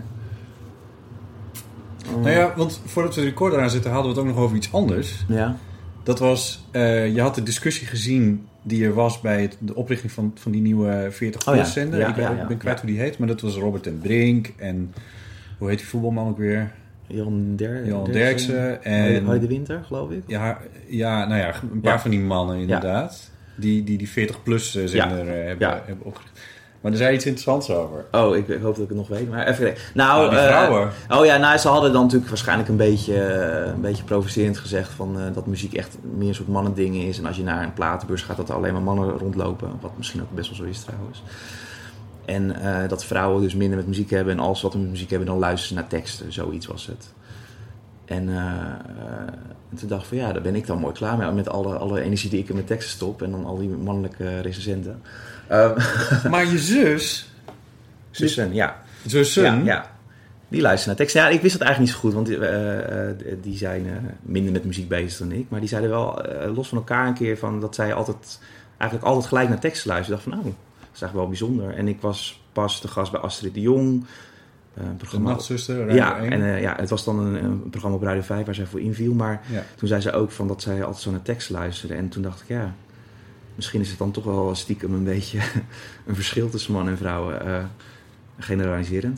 want voordat we de recorder aan zitten, hadden we het ook nog over iets anders. Ja. Dat was, je had de discussie gezien die er was bij de oprichting van die nieuwe 40-plus-zender. Ik ben kwijt hoe die heet, maar dat was Robert en Brink en hoe heet die voetbalman ook weer? Johan Derksen en Harry de Winter, geloof ik. Een paar van die mannen inderdaad. Die 40-plus-zender hebben opgericht. Maar er zei iets interessants over. Oh, ik hoop dat ik het nog weet. Maar even. Die vrouwen. Ze hadden dan natuurlijk waarschijnlijk een beetje provocerend gezegd van dat muziek echt meer een soort mannending is. En als je naar een platenbeurs gaat, dat er alleen maar mannen rondlopen. Wat misschien ook best wel zo is trouwens. En dat vrouwen dus minder met muziek hebben. En als ze wat met muziek hebben, dan luisteren ze naar teksten. Zoiets was het. En toen dacht ik van daar ben ik dan mooi klaar mee. Met alle energie die ik in mijn teksten stop. En dan al die mannelijke recensenten. Maar je zus... Zussen, ja. Zussen? Ja. Die luisteren naar teksten. Ja, ik wist het eigenlijk niet zo goed, want die zijn minder met muziek bezig dan ik. Maar die zeiden wel los van elkaar een keer van dat zij eigenlijk altijd gelijk naar teksten luisteren. Ik dacht van, dat is eigenlijk wel bijzonder. En ik was pas te gast bij Astrid de Jong. Programma. De Nachtzuster, ja, en het was dan een programma op Radio 5 waar zij voor inviel. Maar toen zei ze ook van dat zij altijd zo naar teksten luisterde. En toen dacht ik, misschien is het dan toch wel stiekem een beetje een verschil tussen man en vrouw. Generaliserend.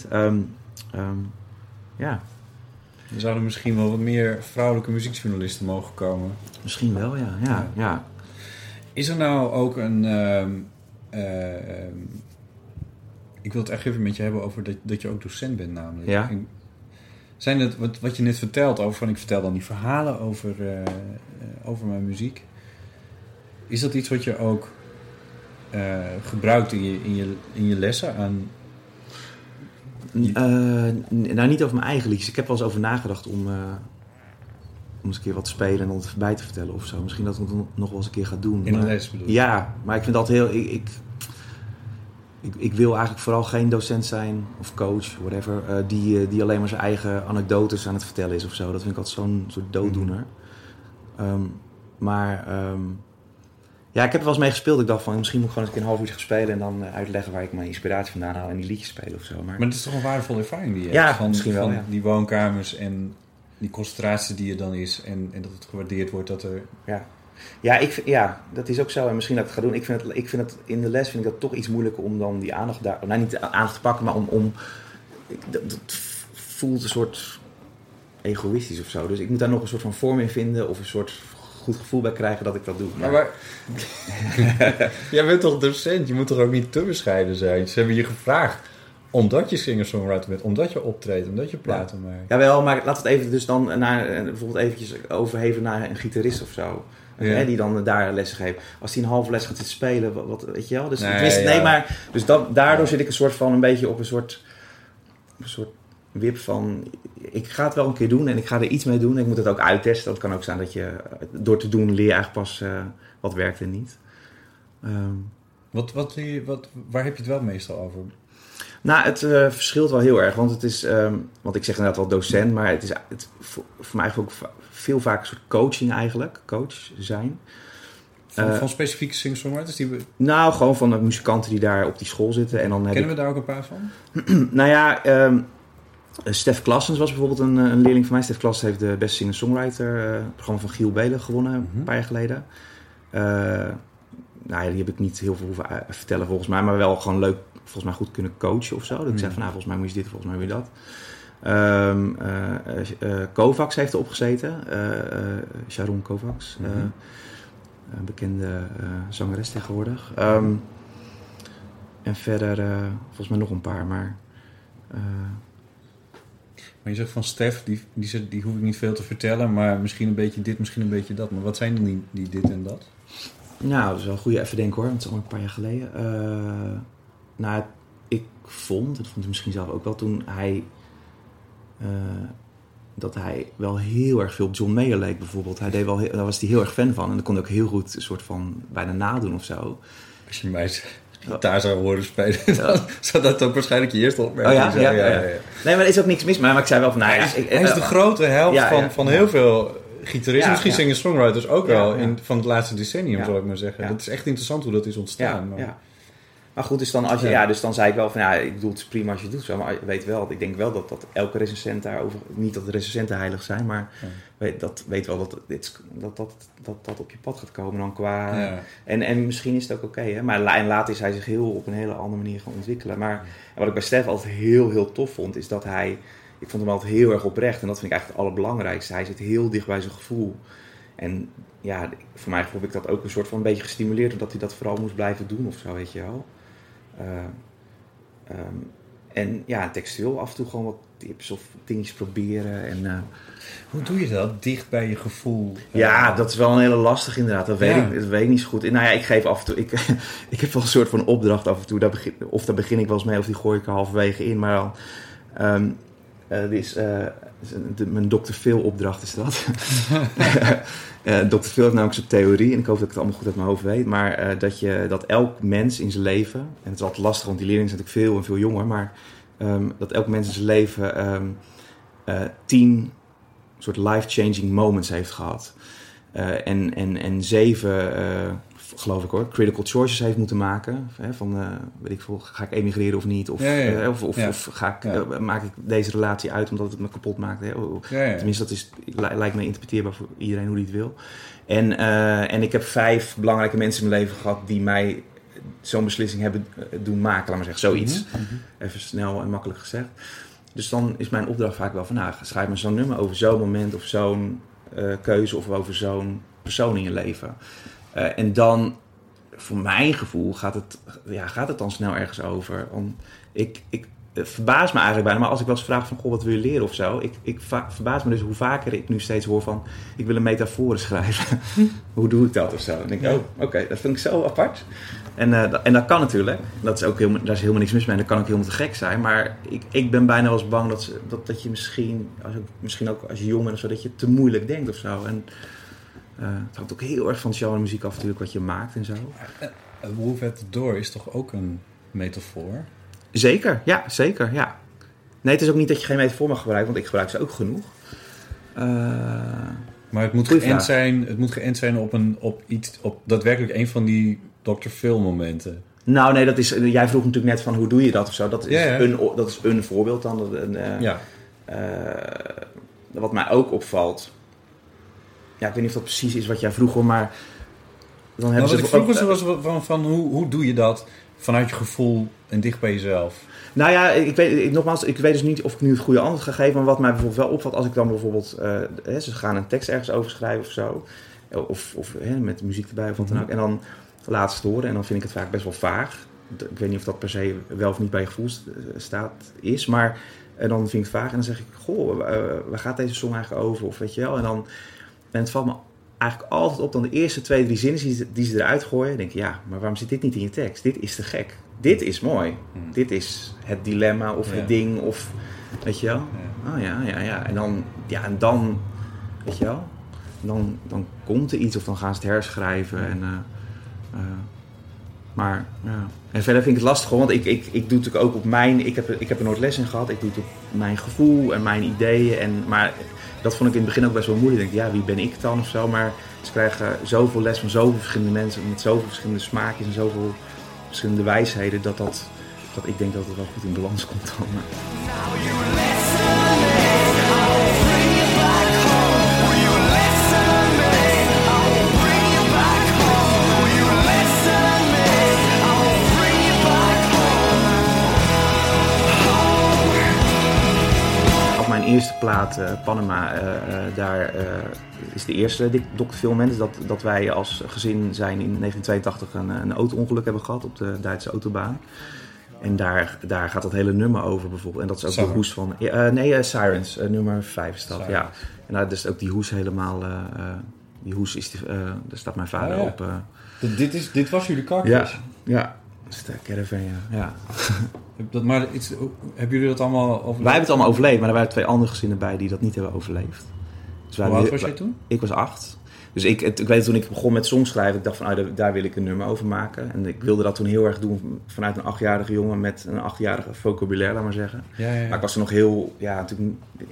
Ja. Er zouden misschien wel wat meer vrouwelijke muziekjournalisten mogen komen. Misschien wel, ja. Is er nou ook een... ik wil het echt even met je hebben over dat je ook docent bent namelijk. Ja. Zijn het, wat je net vertelt over... van ik vertel dan die verhalen over mijn muziek. Is dat iets wat je ook gebruikt in je lessen aan... Nou, niet over mijn eigen liedjes. Ik heb wel eens over nagedacht om eens een keer wat te spelen en dan het bij te vertellen of zo. Misschien dat ik het nog wel eens een keer ga doen. In een les bedoel je? Ja, maar ik vind dat heel... Ik wil eigenlijk vooral geen docent zijn of coach, whatever, die alleen maar zijn eigen anekdotes aan het vertellen is of zo. Dat vind ik altijd zo'n soort dooddoener. Ja, ik heb er wel eens mee gespeeld. Ik dacht van, misschien moet ik gewoon eens een half uur gaan spelen en dan uitleggen waar ik mijn inspiratie vandaan haal en die liedjes spelen of zo. Maar het is toch een waardevolle ervaring die je hebt? Misschien wel, van die woonkamers en die concentratie die er dan is en dat het gewaardeerd wordt dat er... Ja, dat is ook zo. En misschien dat ik het ga doen. Ik vind het in de les vind ik dat toch iets moeilijker om dan die aandacht daar... Nou, niet de aandacht te pakken, maar dat voelt een soort egoïstisch of zo. Dus ik moet daar nog een soort van vorm in vinden of een soort goed gevoel bij krijgen dat ik dat doe. Maar jij bent toch docent? Je moet toch ook niet te bescheiden zijn? Ze hebben je gevraagd omdat je singer-songwriter bent, omdat je optreedt, omdat je platen maakt. Jawel, maar laat het even dus dan bijvoorbeeld eventjes overheven naar een gitarist of zo. Ja. Die dan daar lessen geeft. Als hij een halve les gaat zitten spelen, wat weet je wel? Dus, dus daardoor zit ik een beetje op een soort wip van... Ik ga het wel een keer doen en ik ga er iets mee doen. En ik moet het ook uittesten. Dat kan ook zijn dat je door te doen leer je eigenlijk pas wat werkt en niet. Waar heb je het wel meestal over? Nou, het verschilt wel heel erg. Want het is... want ik zeg inderdaad wel docent, maar het is voor mij eigenlijk ook veel vaak een soort coaching eigenlijk. Coach zijn. Van specifieke singer-songwriters? Nou, gewoon van de muzikanten die daar op die school zitten. En dan kennen we daar ook een paar van? Nou ja, Stef Klassens was bijvoorbeeld een leerling van mij. Stef Klassens heeft de beste singer-songwriter... het programma van Giel Belen gewonnen een paar jaar geleden. Die heb ik niet heel veel hoeven vertellen volgens mij. Maar wel gewoon leuk, volgens mij goed kunnen coachen of zo. Dat ik zeg van, volgens mij moet je dit, volgens mij moet je dat. Kovacs heeft erop gezeten. Sharon Kovacs. Een bekende zangeres tegenwoordig. En verder volgens mij nog een paar, maar... Maar je zegt van Stef, die hoef ik niet veel te vertellen, maar misschien een beetje dit, misschien een beetje dat. Maar wat zijn dan die dit en dat? Nou, dat is wel een goede even denken hoor, want het is al een paar jaar geleden. Ik vond, dat vond ik misschien zelf ook wel, toen hij... dat hij wel heel erg veel op John Mayer leek bijvoorbeeld. Daar was hij heel erg fan van. En dat kon hij ook heel goed een soort van bijna nadoen of zo. Als je mij gitaar zou horen spelen, dan zou dat ook waarschijnlijk je eerste opmerking zijn. Ja. Nee, maar er is ook niks mis. Maar ik zei wel van... hij is de grote helft van heel veel gitaristen. Misschien singer-songwriters ook wel. Van het laatste decennium, zal ik maar zeggen. Ja. Dat is echt interessant hoe dat is ontstaan. Maar goed, dus dan, dus dan zei ik wel van... ik bedoel, het is prima als je het doet zo. Maar weet wel, ik denk wel dat elke recensent daarover... Niet dat de recensenten heilig zijn, maar... weet wel dat op je pad gaat komen dan qua... Ja. En misschien is het ook oké, hè. Maar later is hij zich op een hele andere manier gaan ontwikkelen. Maar wat ik bij Stef altijd heel, heel tof vond... is dat hij... Ik vond hem altijd heel erg oprecht. En dat vind ik eigenlijk het allerbelangrijkste. Hij zit heel dicht bij zijn gevoel. En voor mij heb ik dat ook een soort van een beetje gestimuleerd... omdat hij dat vooral moest blijven doen of zo, weet je wel. Textueel af en toe gewoon wat tips of dingetjes proberen. En, hoe doe je dat? Dicht bij je gevoel? Ja, dat is wel een hele lastig inderdaad. Dat weet ik niet zo goed. Ik geef af en toe... Ik heb wel een soort van opdracht af en toe. Daar begin ik wel eens mee of die gooi ik er halverwege in. Maar dan... mijn Dr. Phil opdracht is dat. Dr. Phil heeft namelijk zo'n theorie, en ik hoop dat ik het allemaal goed uit mijn hoofd weet, maar dat elk mens in zijn leven, en het is altijd lastig, want die leerlingen zijn natuurlijk veel en veel jonger, maar dat elk mens in zijn leven 10 soort life-changing moments heeft gehad. En 7, geloof ik hoor, critical choices heeft moeten maken. Weet ik veel, ga ik emigreren of niet? Of ga ik, maak ik deze relatie uit omdat het me kapot maakt? Tenminste, dat lijkt me interpreteerbaar voor iedereen hoe die het wil. En ik heb 5 belangrijke mensen in mijn leven gehad die mij zo'n beslissing hebben doen maken, laat maar zeggen. Zoiets. Even snel en makkelijk gezegd. Dus dan is mijn opdracht vaak wel van, schrijf me zo'n nummer over zo'n moment of zo'n keuze of over zo'n persoon in je leven. En dan, voor mijn gevoel, gaat het dan snel ergens over. Ik verbaas me eigenlijk bijna, maar als ik wel eens vraag van, wat wil je leren of zo? Ik verbaas me dus hoe vaker ik nu steeds hoor van, ik wil een metafoor schrijven. Hoe doe ik dat of zo? Dan denk ik, oké, dat vind ik zo apart. En dat kan natuurlijk. Daar is helemaal niks mis mee. Dat kan ook helemaal te gek zijn. Maar ik ben bijna wel eens bang dat je misschien ook als je jong bent of zo, dat je te moeilijk denkt of zo. En het hangt ook heel erg van het genre muziek af natuurlijk wat je maakt en zo. Move at the Door is toch ook een metafoor? Zeker, ja. Nee, het is ook niet dat je geen metafoor mag gebruiken, want ik gebruik ze ook genoeg. Maar het moet geënt zijn op daadwerkelijk een van die Dr. Phil momenten. Nou, nee, jij vroeg natuurlijk net van hoe doe je dat of zo. Dat is een voorbeeld dan. Wat mij ook opvalt. Ja, ik weet niet of dat precies is wat jij vroeg hoor, maar dan hebben wat ik vroeg was van hoe doe je dat vanuit je gevoel en dicht bij jezelf? Nou ja, ik weet dus niet of ik nu het goede antwoord ga geven, maar wat mij bijvoorbeeld wel opvalt als ik dan bijvoorbeeld, ze gaan een tekst ergens over schrijven of zo, of met muziek erbij of wat dan ook, en dan laat ze het horen en dan vind ik het vaak best wel vaag. Ik weet niet of dat per se wel of niet bij je gevoel is, maar dan vind ik het vaag en dan zeg ik, waar gaat deze song eigenlijk over? Of weet je wel, en het valt me eigenlijk altijd op dan de eerste 2, 3 zinnen die ze eruit gooien. Denk ik, maar waarom zit dit niet in je tekst? Dit is te gek. Dit is mooi. Dit is het dilemma of het ding of, weet je wel? Ja. Oh ja. En dan, weet je wel? Dan komt er iets of dan gaan ze het herschrijven. Maar ja. En verder vind ik het lastig, want ik doe het natuurlijk ook op mijn... Ik heb er nooit les in gehad. Ik doe het op mijn gevoel en mijn ideeën. Maar dat vond ik in het begin ook best wel moeilijk. Ik denk, wie ben ik dan of zo? Maar ze krijgen zoveel les van zoveel verschillende mensen met zoveel verschillende smaakjes en zoveel verschillende wijsheden dat ik denk dat het wel goed in balans komt dan. Mijn eerste plaat, Panama, daar is de eerste Dr. Phil moment dat wij als gezin zijn in 1982 een auto-ongeluk hebben gehad op de Duitse autobaan. En daar gaat dat hele nummer over bijvoorbeeld. En dat is ook de hoes van... Sirens, nummer 5 is dat, ja. En daar is ook die hoes helemaal... die hoes is... daar staat mijn vader op. Dit was jullie carcrash? Ja. Dat is de caravan, ja. Hebben jullie dat allemaal overleefd? Wij hebben het allemaal overleefd, maar er waren 2 andere gezinnen bij die dat niet hebben overleefd. Dus hoe oud was jij toen? Ik was 8. Dus ik weet toen ik begon met songschrijven, ik dacht van daar wil ik een nummer over maken. En ik wilde dat toen heel erg doen vanuit een 8-jarige jongen met een 8-jarige vocabulaire, laat maar zeggen. Ja. Maar ik was er nog heel, natuurlijk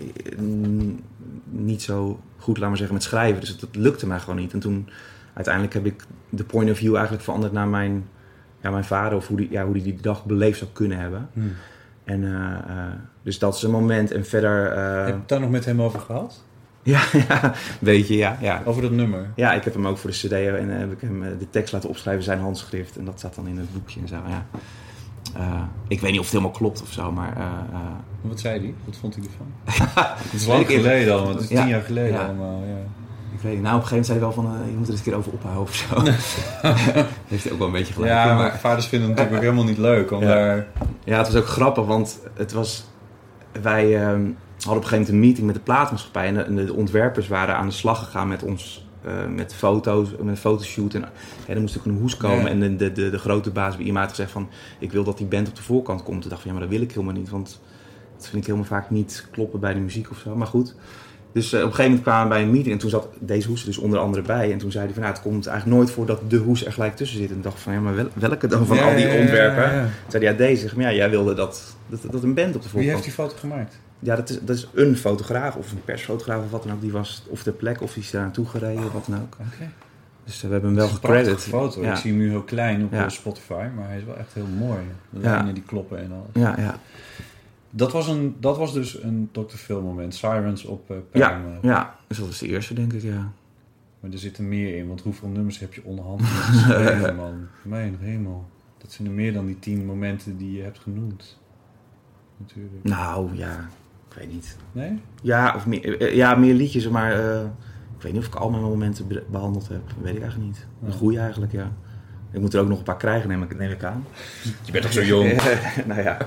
niet zo goed, laat maar zeggen, met schrijven. Dus dat lukte mij gewoon niet. En toen uiteindelijk heb ik de point of view eigenlijk veranderd naar mijn vader, of hoe die dag beleefd zou kunnen hebben. En dus dat is een moment. En verder... Heb je het daar nog met hem over gehad? Ja, een beetje, ja. Over dat nummer? Ja, ik heb hem ook voor de cd en heb ik hem de tekst laten opschrijven, zijn handschrift. En dat zat dan in het boekje en zo, ja. Ik weet niet of het helemaal klopt of zo, maar... Wat zei hij? Wat vond hij ervan? Het is lang geleden al, want het is 10 jaar geleden allemaal, ja. Ik weet niet, op een gegeven moment zei hij wel van, je moet er eens een keer over ophouden of zo. Heeft hij ook wel een beetje gelijk. Ja, maar vaders vinden het natuurlijk ook helemaal niet leuk om daar... Ja, het was ook grappig, want wij hadden op een gegeven moment een meeting met de platenmaatschappij en de ontwerpers waren aan de slag gegaan met ons, met foto's, met een fotoshoot. En er moest ook een hoes komen en de grote baas bij IMA had gezegd van, ik wil dat die band op de voorkant komt. Ik dacht van, maar dat wil ik helemaal niet, want dat vind ik helemaal vaak niet kloppen bij de muziek of zo. Maar goed. Dus op een gegeven moment kwamen we bij een meeting en toen zat deze hoes dus onder andere bij. En toen zei hij van, het komt eigenlijk nooit voor dat de hoes er gelijk tussen zit. En ik dacht van, maar welke dan van al die ontwerpen? Ja. Toen zei hij, deze. Zeg maar, jij wilde dat een band op de voorkant. Wie heeft die foto gemaakt? Ja, dat is een fotograaf of een persfotograaf of wat dan ook. Die was of ter plekke of die is daar naartoe gereden of wat dan ook. Okay. Dus we hebben hem wel gecredit. Een prachtige foto. Ja. Ik zie hem nu heel klein op Spotify, maar hij is wel echt heel mooi. De lijnen die kloppen en alles. Ja. Dat was dus een Dr. Phil moment. Sirens op Perm. Ja, dus dat was de eerste, denk ik, ja. Maar er zitten meer in, want hoeveel nummers heb je onderhand geschreven, man? Mijn hemel. Dat zijn er meer dan die 10 momenten die je hebt genoemd. Natuurlijk. Nou, ja. Ik weet niet. Nee? Ja, of meer, meer liedjes, maar ik weet niet of ik al mijn momenten behandeld heb. Dat weet ik eigenlijk niet. Een goeie eigenlijk, ja. Ik moet er ook nog een paar krijgen, neem ik aan. Je bent toch zo jong? Nou ja.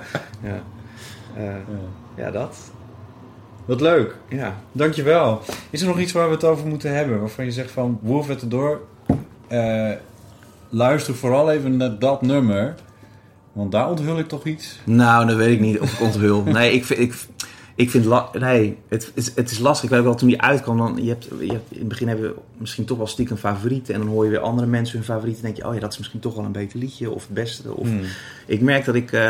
Ja, dat. Wat leuk. Ja. Dankjewel. Is er nog iets waar we het over moeten hebben? Waarvan je zegt van, Wolf at the Door, luister vooral even naar dat nummer. Want daar onthul ik toch iets? Nou, dat weet ik niet of ik onthul. Nee, ik vind het is lastig. Ik weet wel, toen die uitkwam, dan je hebt in het begin hebben we misschien toch wel stiekem favorieten. En dan hoor je weer andere mensen hun favorieten. En denk je, oh ja, dat is misschien toch wel een beter liedje. Of het beste. Of ik merk dat ik...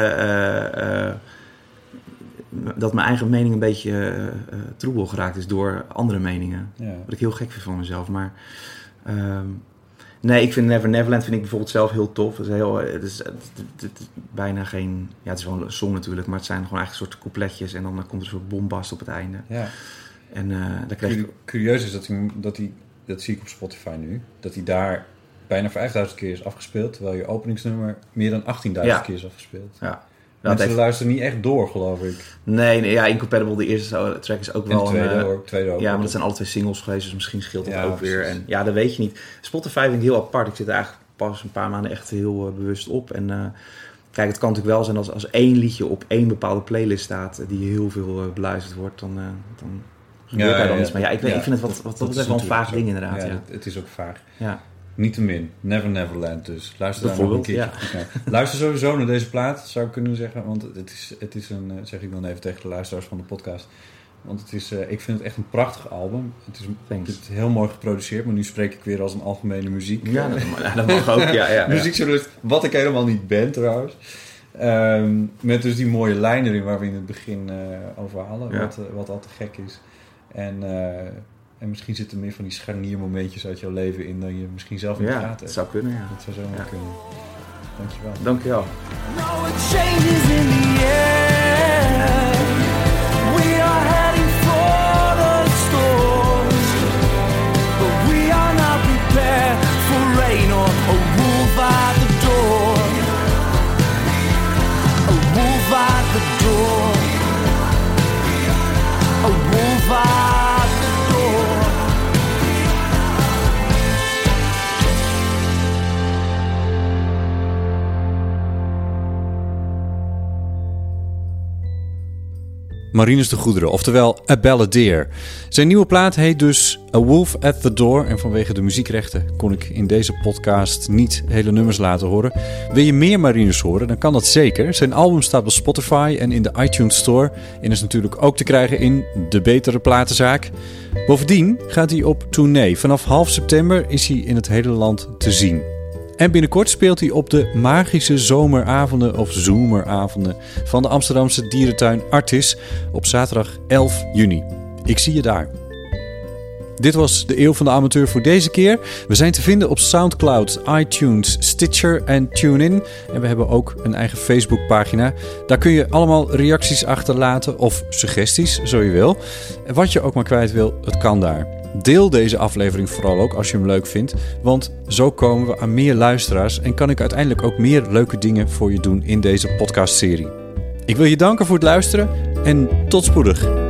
dat mijn eigen mening een beetje troebel geraakt is door andere meningen. Ja. Wat ik heel gek vind van mezelf. Maar nee, ik vind Never Neverland vind ik bijvoorbeeld zelf heel tof. Het is bijna geen... Ja, het is wel een song natuurlijk, maar het zijn gewoon eigenlijk soort coupletjes. En dan komt er een soort bombast op het einde. Ja. En daar krijg ik... Curieus is dat zie ik op Spotify nu, dat hij daar bijna 5.000 keer is afgespeeld, terwijl je openingsnummer meer dan 18.000 keer is afgespeeld. Ja. Mensen luisteren niet echt door, geloof ik. Nee, Incompatible, de eerste track is ook wel... tweede ook. Ja, maar dat zijn alle 2 singles geweest, dus misschien scheelt dat ook weer. En ja, dat weet je niet. Spotify vind ik heel apart. Ik zit er eigenlijk pas een paar maanden echt heel bewust op. En kijk, het kan natuurlijk wel zijn als 1 liedje op 1 bepaalde playlist staat, die heel veel beluisterd wordt, dan gebeurt daar dan iets. Maar ja, ik vind het wat dat is wel een vaag ding inderdaad. Ja. Het is ook vaag. Ja. Niettemin, Never Neverland dus. Luister daar nog een keertje goed naar. Luister sowieso naar deze plaat, zou ik kunnen zeggen. Want het is een, zeg ik dan even tegen de luisteraars van de podcast. Want het is, ik vind het echt een prachtig album. Het is heel mooi geproduceerd, maar nu spreek ik weer als een algemene muziek. Ja, dat mag ook, ja. Muziekjournalist, wat ik helemaal niet ben trouwens. Met dus die mooie lijn erin waar we in het begin over hadden, wat al te gek is. En misschien zitten er meer van die scharniermomentjes uit jouw leven in dan je misschien zelf in de gaten hebt. Dat zou kunnen, ja. Dat zou zomaar kunnen. Dankjewel. Dankjewel. We are heading for the storm, but we are not prepared for rain or a wolf at the door. A wolf at the door. A wolf at the door. Marinus de Goederen, oftewel A Balladeer. Zijn nieuwe plaat heet dus A Wolf at the Door. En vanwege de muziekrechten kon ik in deze podcast niet hele nummers laten horen. Wil je meer Marinus horen, dan kan dat zeker. Zijn album staat op Spotify en in de iTunes Store. En is natuurlijk ook te krijgen in de betere platenzaak. Bovendien gaat hij op tournee. Vanaf half september is hij in het hele land te zien. En binnenkort speelt hij op de magische zomeravonden of zomeravonden van de Amsterdamse dierentuin Artis op zaterdag 11 juni. Ik zie je daar. Dit was de Eeuw van de Amateur voor deze keer. We zijn te vinden op Soundcloud, iTunes, Stitcher en TuneIn. En we hebben ook een eigen Facebookpagina. Daar kun je allemaal reacties achterlaten of suggesties, zo je wil. En wat je ook maar kwijt wil, het kan daar. Deel deze aflevering vooral ook als je hem leuk vindt, want zo komen we aan meer luisteraars en kan ik uiteindelijk ook meer leuke dingen voor je doen in deze podcastserie. Ik wil je danken voor het luisteren en tot spoedig.